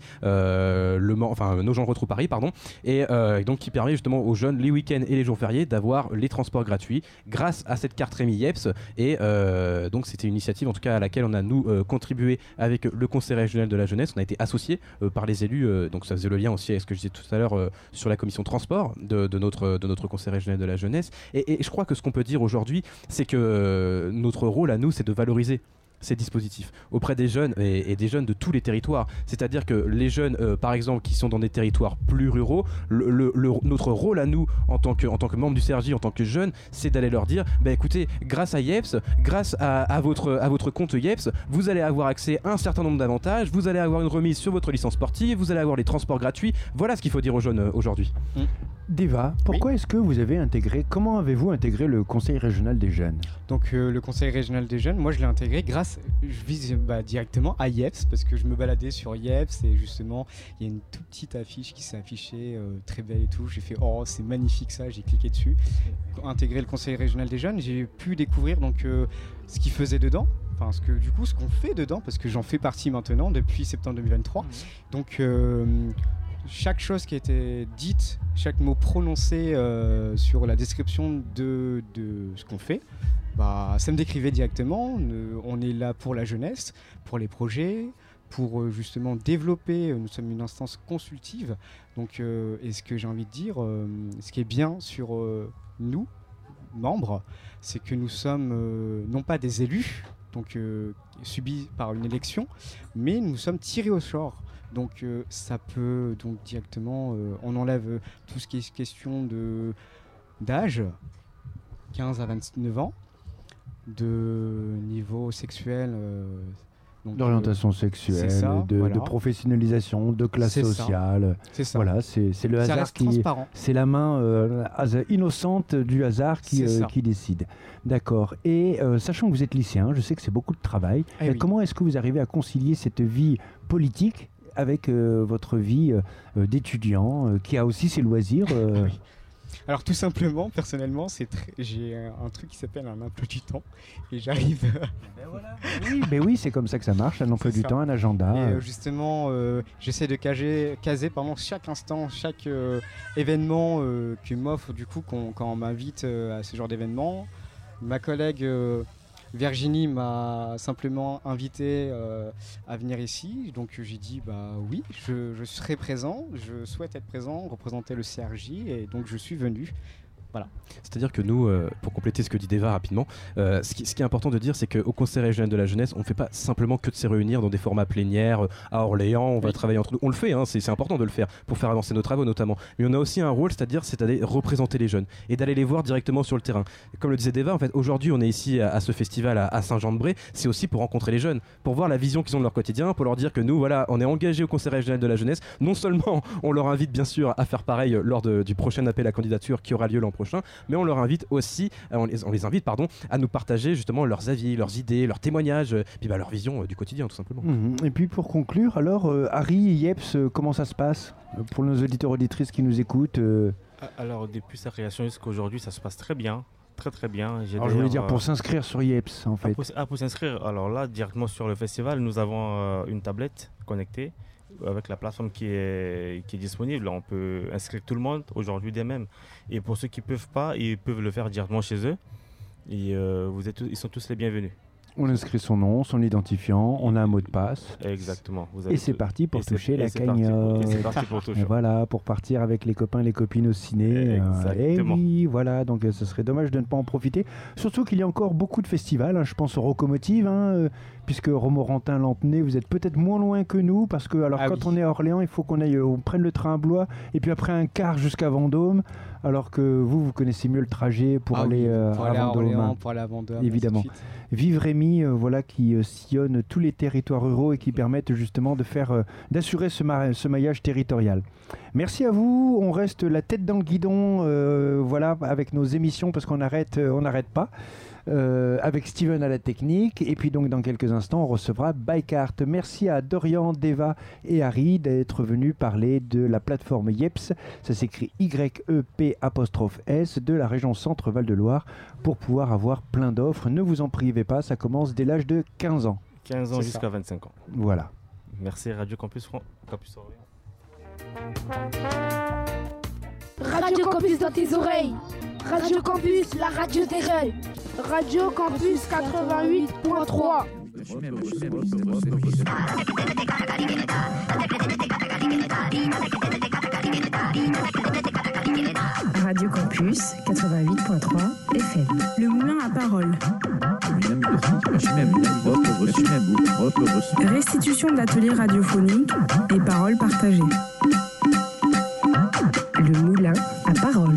D: Le Mans, enfin Nogent-le-Rotrou Paris, pardon, et donc qui permet justement aux jeunes les week-ends et les jours fériés d'avoir les transports gratuits grâce à cette carte Rémi Yeps. Et donc c'était une initiative en tout cas à laquelle on a nous contribué avec le Conseil régional de la jeunesse. On a été associé par les élus, donc ça faisait le lien aussi à ce que je disais tout à l'heure sur la commission transport de notre Conseil régional de la jeunesse. Et je crois que ce qu'on peut dire aujourd'hui, c'est que notre rôle à nous, c'est de valoriser ces dispositifs auprès des jeunes et des jeunes de tous les territoires. C'est-à-dire que les jeunes, par exemple, qui sont dans des territoires plus ruraux, notre rôle à nous, en tant que membre du CRJ, en tant que jeunes, c'est d'aller leur dire, écoutez, grâce à Yeps, grâce à votre compte Yeps, vous allez avoir accès à un certain nombre d'avantages, vous allez avoir une remise sur votre licence sportive, vous allez avoir les transports gratuits. Voilà ce qu'il faut dire aux jeunes aujourd'hui.
B: Deva, pourquoi est-ce que vous avez comment avez-vous intégré le Conseil régional des jeunes?
O: Donc le Conseil régional des jeunes, moi je l'ai intégré je vise directement à Yeps, parce que je me baladais sur Yeps et justement il y a une toute petite affiche qui s'est affichée, très belle et tout. J'ai fait c'est magnifique ça, j'ai cliqué dessus. Intégrer le Conseil régional des jeunes, j'ai pu découvrir donc ce qu'ils faisaient dedans. Enfin, ce qu'on fait dedans, parce que j'en fais partie maintenant depuis septembre 2023. Donc chaque chose qui a été dite, chaque mot prononcé sur la description de ce qu'on fait, ça me décrivait directement. On est là pour la jeunesse, pour les projets, pour justement développer. Nous sommes une instance consultive. Donc, et ce que j'ai envie de dire, ce qui est bien sur nous, membres, c'est que nous sommes non pas des élus, donc subis par une élection, mais nous sommes tirés au sort. Donc ça peut donc directement, on enlève tout ce qui est question d'âge, 15 à 29 ans, de niveau sexuel,
B: d'orientation sexuelle, de professionnalisation, de classe sociale.
O: C'est ça.
B: Voilà, c'est le hasard c'est la main innocente du hasard qui décide. D'accord. Et sachant que vous êtes lycéen, je sais que c'est beaucoup de travail. Comment est-ce que vous arrivez à concilier cette vie politique avec votre vie d'étudiant qui a aussi ses loisirs?
O: Alors tout simplement, personnellement, j'ai un truc qui s'appelle un emploi du temps et j'arrive...
B: oui, c'est comme ça que ça marche, un emploi du temps, un agenda.
O: Et justement, j'essaie de caser chaque instant, chaque événement que m'offre du coup quand on m'invite à ce genre d'événement. Ma collègue... Virginie m'a simplement invité à venir ici, donc j'ai dit oui, je serai présent, je souhaite être présent, représenter le CRJ, et donc je suis venu. Voilà.
D: C'est-à-dire que nous, pour compléter ce que dit Deva rapidement, ce qui est important de dire, c'est qu'au Conseil régional de la jeunesse, on ne fait pas simplement que de se réunir dans des formats plénières à Orléans, on va travailler entre nous. On le fait, c'est important de le faire pour faire avancer nos travaux notamment. Mais on a aussi un rôle, c'est d'aller représenter les jeunes et d'aller les voir directement sur le terrain. Comme le disait Deva, en fait, aujourd'hui, on est ici à ce festival à Saint-Jean-de-Bray, c'est aussi pour rencontrer les jeunes, pour voir la vision qu'ils ont de leur quotidien, pour leur dire que nous, voilà, on est engagés au Conseil régional de la jeunesse. Non seulement on leur invite bien sûr à faire pareil lors du prochain appel à candidature qui aura lieu l'an prochain, mais on leur invite aussi, on les invite à nous partager justement leurs avis, leurs idées, leurs témoignages, puis leur vision du quotidien tout simplement.
B: Et puis pour conclure, alors Harry et Yeps, comment ça se passe pour nos auditeurs auditrices qui nous écoutent?
N: Alors depuis sa création jusqu'à aujourd'hui, ça se passe très bien. Très très bien.
B: Alors je voulais dire pour s'inscrire sur Yeps en fait.
N: Pour s'inscrire, alors là directement sur le festival, nous avons une tablette connectée avec la plateforme qui est disponible. On peut inscrire tout le monde aujourd'hui dès même. Et pour ceux qui ne peuvent pas, ils peuvent le faire directement chez eux. Et ils sont tous les bienvenus.
B: On inscrit son nom, son identifiant, on a un mot de passe.
N: Exactement.
B: Et c'est parti pour toucher la cagnotte.
N: Et c'est parti pour toucher.
B: Voilà, pour partir avec les copains et les copines au ciné.
N: Exactement.
B: Et oui, voilà, donc ce serait dommage de ne pas en profiter. Surtout qu'il y a encore beaucoup de festivals, je pense aux Rocomotives, puisque Romorantin-Lantenay, vous êtes peut-être moins loin que nous, parce que quand on est à Orléans, il faut on prenne le train à Blois, et puis après un quart jusqu'à Vendôme, alors que vous connaissez mieux le trajet pour aller à Vendôme.
O: Orléans, pour aller à Vendôme.
B: Évidemment. Vive Rémi, qui sillonne tous les territoires ruraux et qui permettent justement d'assurer ce maillage territorial. Merci à vous, on reste la tête dans le guidon, avec nos émissions, parce qu'on n'arrête pas. Avec Steven à la technique, et puis donc dans quelques instants on recevra Bikart. Merci à Dorian, Deva et Harry d'être venus parler de la plateforme YEPS, ça s'écrit YEP''S, de la région Centre-Val de Loire, pour pouvoir avoir plein d'offres. Ne vous en privez pas, ça commence dès l'âge de 15 ans.
N: 15 ans jusqu'à 25 ans.
B: Voilà.
N: Merci Radio Campus Orléans.
H: Radio Campus dans tes oreilles. Radio Campus, la radio des jeunes. Radio Campus 88.3.
G: Radio Campus 88.3 FM. Le moulin à parole. Restitution d'ateliers radiophoniques et paroles partagées. Le moulin à parole.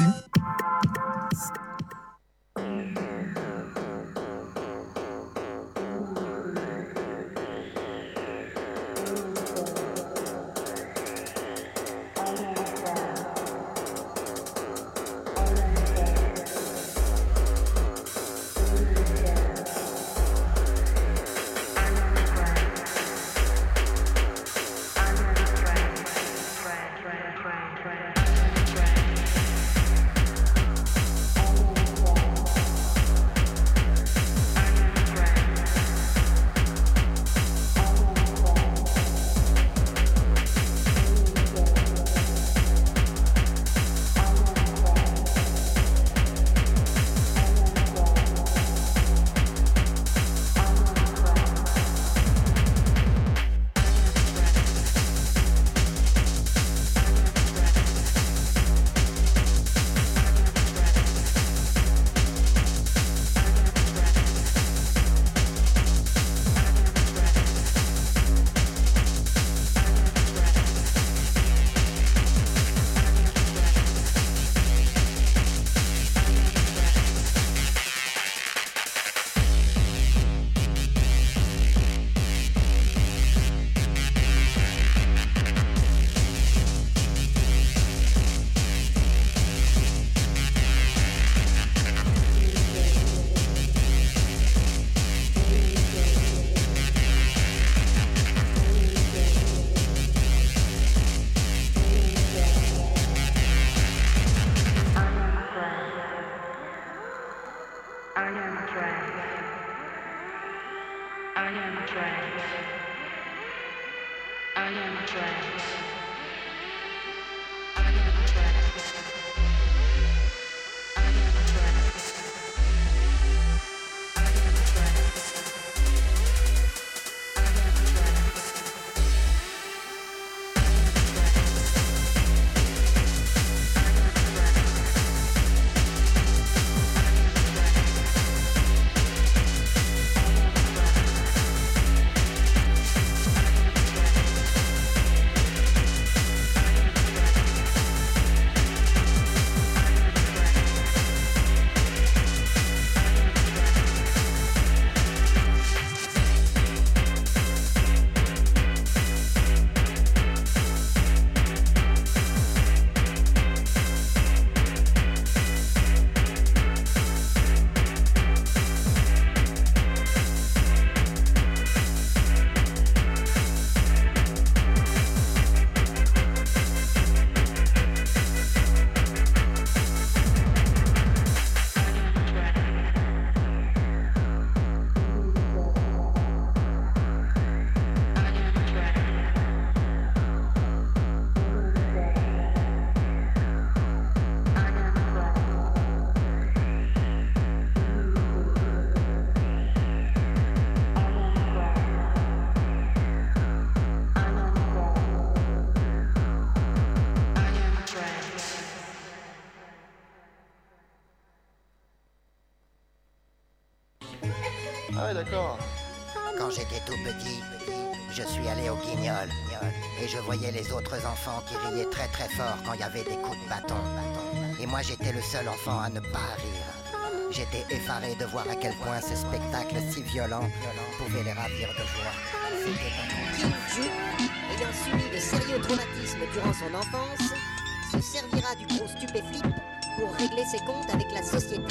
P: Ah ouais, d'accord. Quand j'étais tout petit, je suis allé au Guignol et je voyais les autres enfants qui riaient très très fort quand il y avait des coups de bâton. Et moi j'étais le seul enfant à ne pas rire. J'étais effaré de voir à quel point ce spectacle si violent pouvait les ravir de joie.
Q: Kim Ju, ayant subi de sérieux traumatismes durant son enfance, se servira du gros stupéflip pour régler ses comptes avec la société.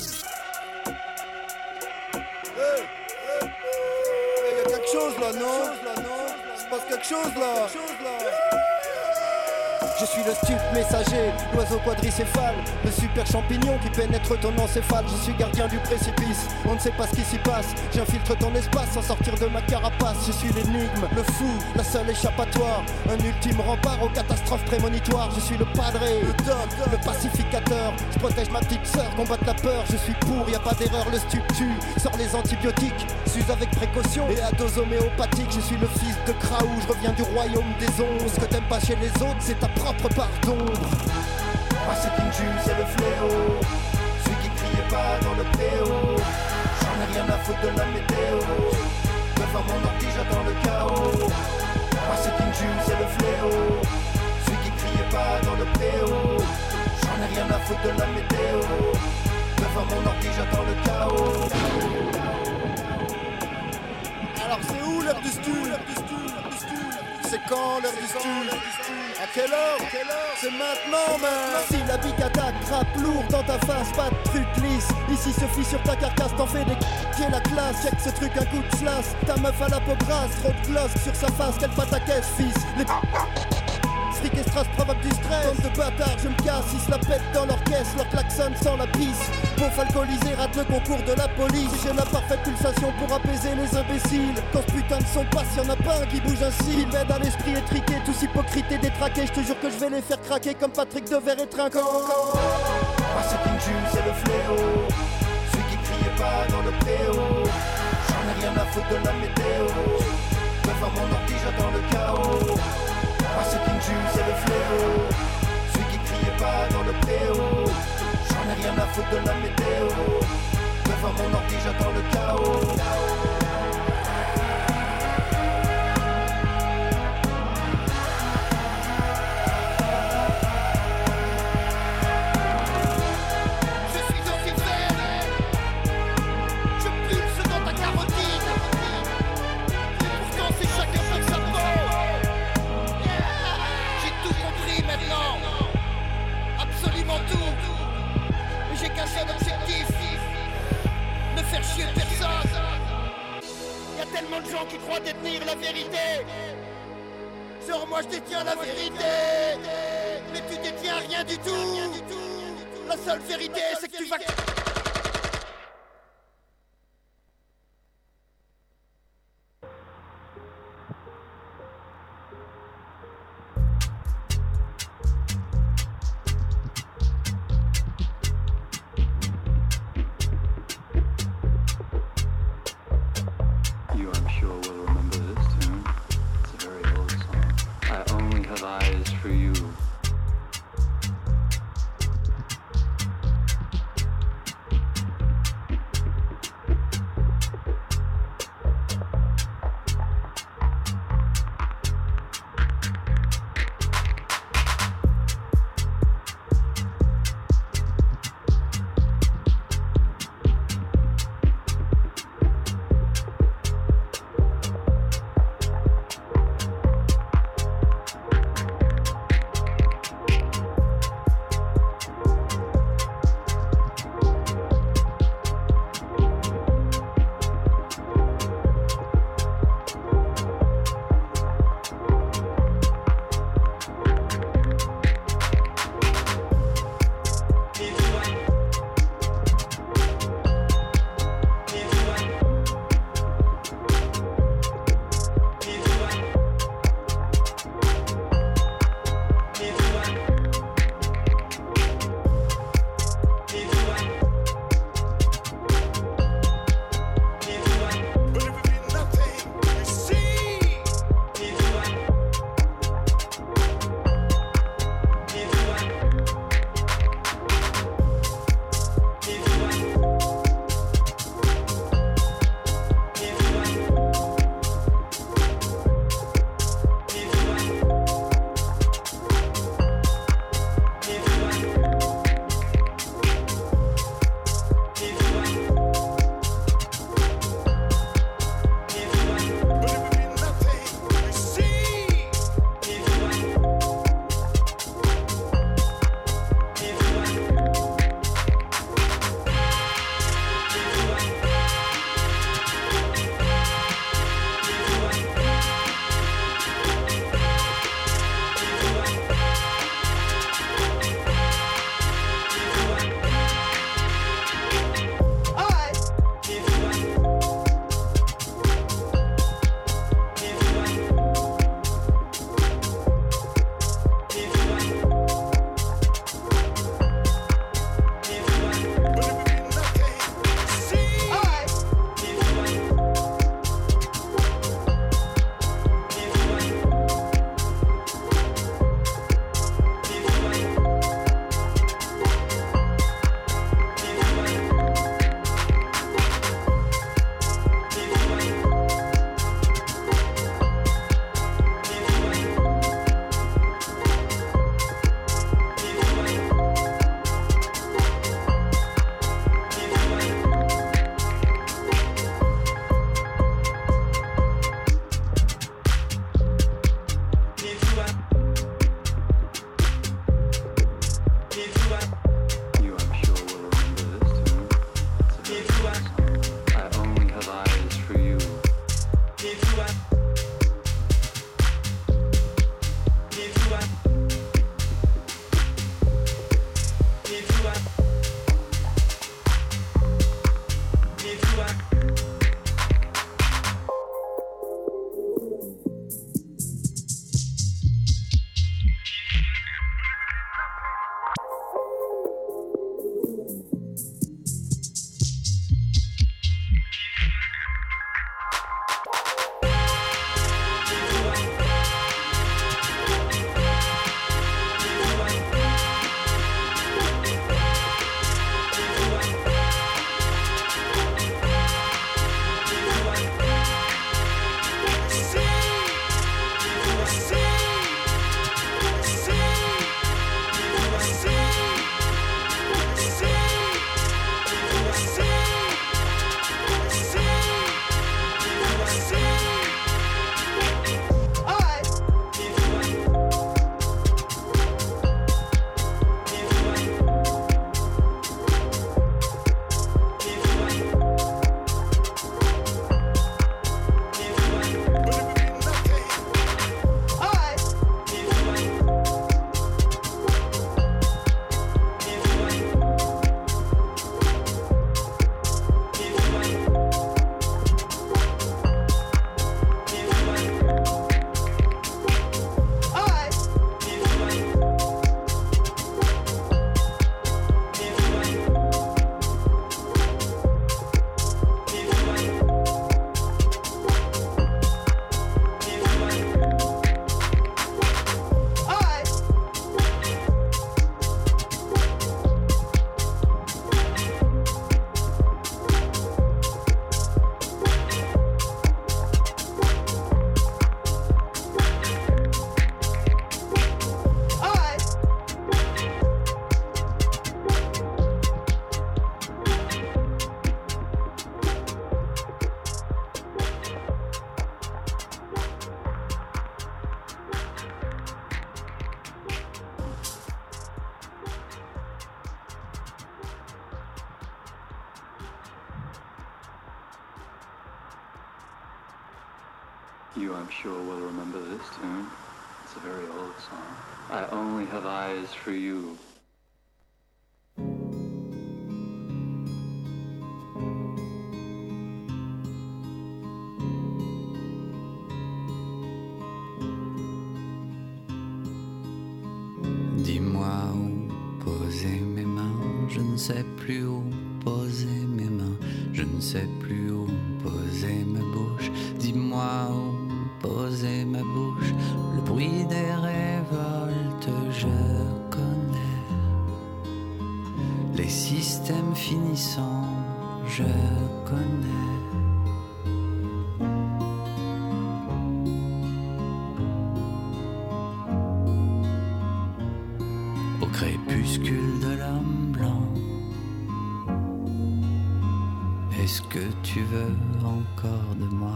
R: Y'a quelque chose là, non? Il se passe quelque chose là. Je suis le stup messager, l'oiseau quadricéphale, le super champignon qui pénètre ton encéphale. Je suis gardien du précipice, on ne sait pas ce qui s'y passe. J'infiltre ton espace sans sortir de ma carapace. Je suis l'énigme, le fou, la seule échappatoire, un ultime rempart aux catastrophes prémonitoires. Je suis le padré, le doc, le pacificateur. Je protège ma petite sœur, combattre la peur. Je suis pour, y a pas d'erreur, le stup tue. Sors les antibiotiques, s'use avec précaution et à dose homéopathique. Je suis le fils de Kraou, je reviens du royaume des ondes. Ce que t'aimes pas chez les autres, c'est ta propre part d'ombre. Moi c'est King Ju, c'est le fléau, celui qui criait pas dans le préau. J'en ai rien à foutre de la météo, devant mon ordi j'attends le chaos. Moi c'est King Ju, c'est le fléau, celui qui criait pas dans le préau. J'en ai rien à foutre de la météo, devant mon ordi j'attends le chaos. Alors c'est où l'heure du stu? C'est quand l'heure du stu? À quelle heure? C'est maintenant, man. Si la big attaque, trappe lourd dans ta face, pas de truc lisse. Ici se fie sur ta carcasse, t'en fais des qui la classe. Check ce truc, un coup de flash. Ta meuf à la peau grasse, trop de gloss sur sa face, qu'elle pas ta caisse, fils. Les fric et strass provoque du stress. Bande de bâtards, je me casse, ils se la pètent dans leur caisse, leur klaxon sans la pisse. Beauf alcoolisé rate le concours de la police. J'ai la parfaite pulsation pour apaiser les imbéciles. Quand ce putain de son passe, y'en a pas un qui bouge ainsi. Il m'aide à l'esprit étriqué, tous hypocrites et détraqués. Je te jure que je vais les faire craquer comme Patrick Devers et Trinquant. Moi c'est King Ju, c'est le fléau, celui qui criait pas dans le préau. J'en ai rien à foutre de la météo, devant mon ordi j'attends le chaos. Moi c'est King Ju, c'est le fléau, celui qui criait pas dans le préau. J'en ai rien à foutre de la météo, devant mon ordi j'attends le chaos. Tellement de gens qui croient détenir la vérité. Sur moi je détiens la vérité, mais tu détiens rien du tout. La seule vérité c'est que tu vas...
S: For you. You, I'm sure, will remember this tune. It's a very old song. I only have eyes for you.
T: Dis-moi où poser mes mains, je ne sais plus où poser mes mains, je ne sais plus où poser ma bouche. Dis-moi où poser ma bouche, le bruit des révoltes je connais, les systèmes finissants je connais. Au crépuscule de l'homme blanc, est-ce que tu veux encore de moi?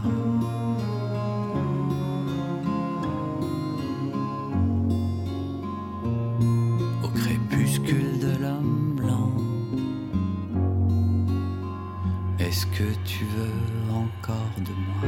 T: Au crépuscule de l'homme blanc, est-ce que tu veux encore de moi?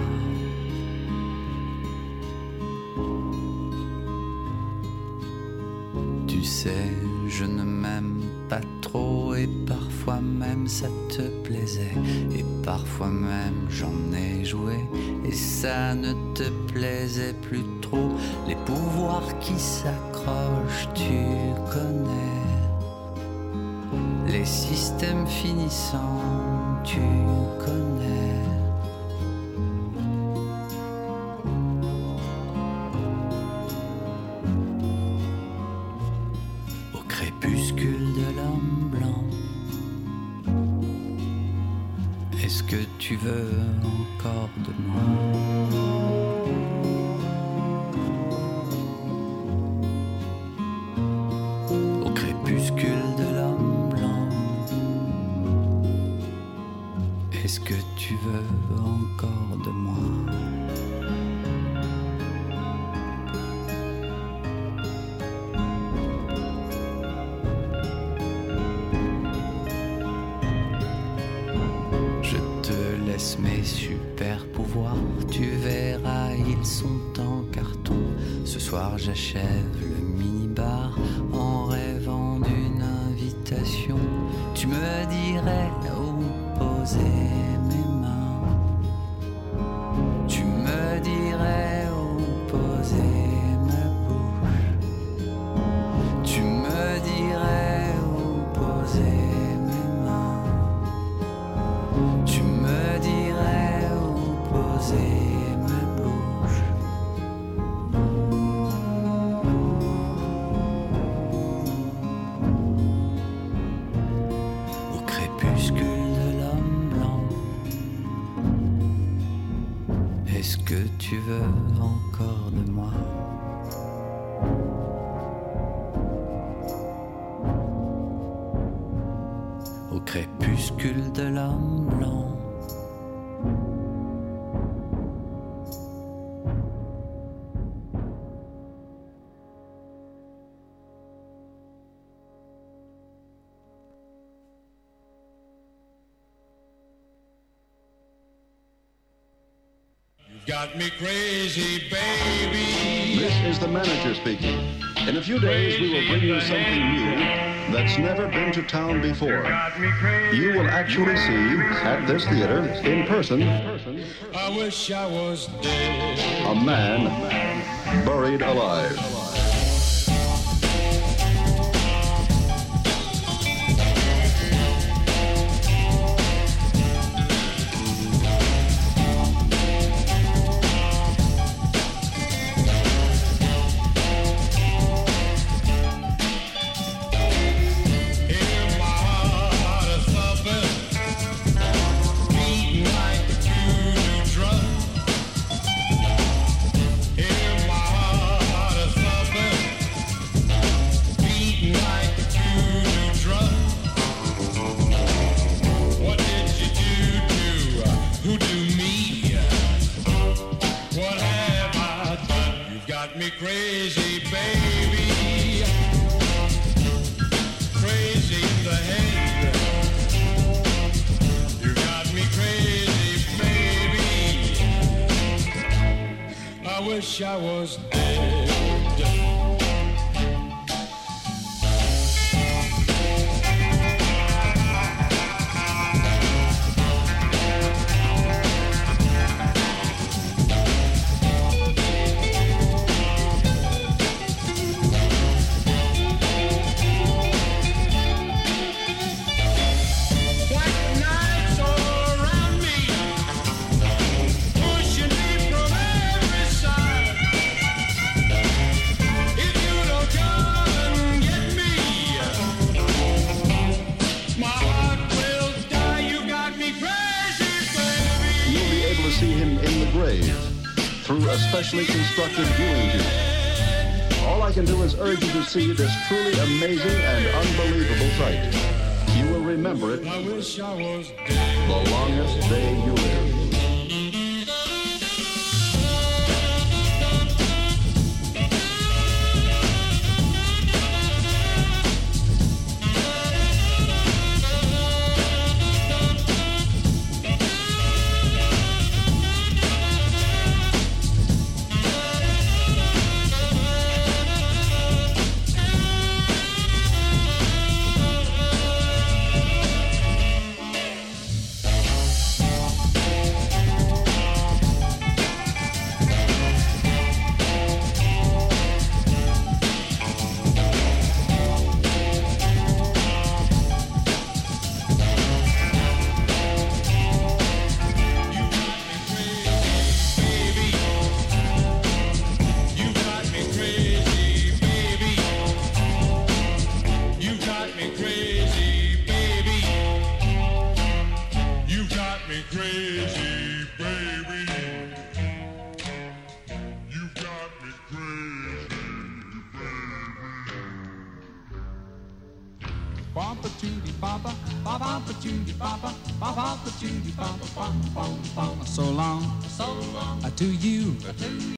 T: Tu sais, je ne m'aime pas trop et parfois même ça te plaisait et parfois même j'en ai joué et ça ne te plaisait plus trop. Les pouvoirs qui s'accrochent, tu connais, les systèmes finissants, tu connais. Crépuscule de l'homme blanc, est-ce que tu veux encore de moi? Au crépuscule de l'homme blanc, est-ce que tu veux encore de moi? Mes super pouvoirs, tu verras, ils sont en carton. Ce soir j'achève le mini-bar en rêvant d'une invitation. Tu me dirais où poser mes mains, tu me dirais où poser ma bouche, tu me dirais où poser mes mains, tu me dirais où poser ma bouche. Au crépuscule de l'homme blanc, est-ce que tu veux encore de moi? Au crépuscule de l'homme blanc,
U: got me crazy, baby.
V: This is the manager speaking. In a few days, we will bring you something new that's never been to town before. You will actually see, at this theater, in person,
U: I wish I was dead.
V: a man buried alive.
U: Crazy, baby. Crazy in the head. You got me crazy, baby. I wish I was dead.
V: Through a specially constructed viewing tube. All I can do is urge you to see this truly amazing and unbelievable sight. You will remember it the longest day you live.
U: So long to you.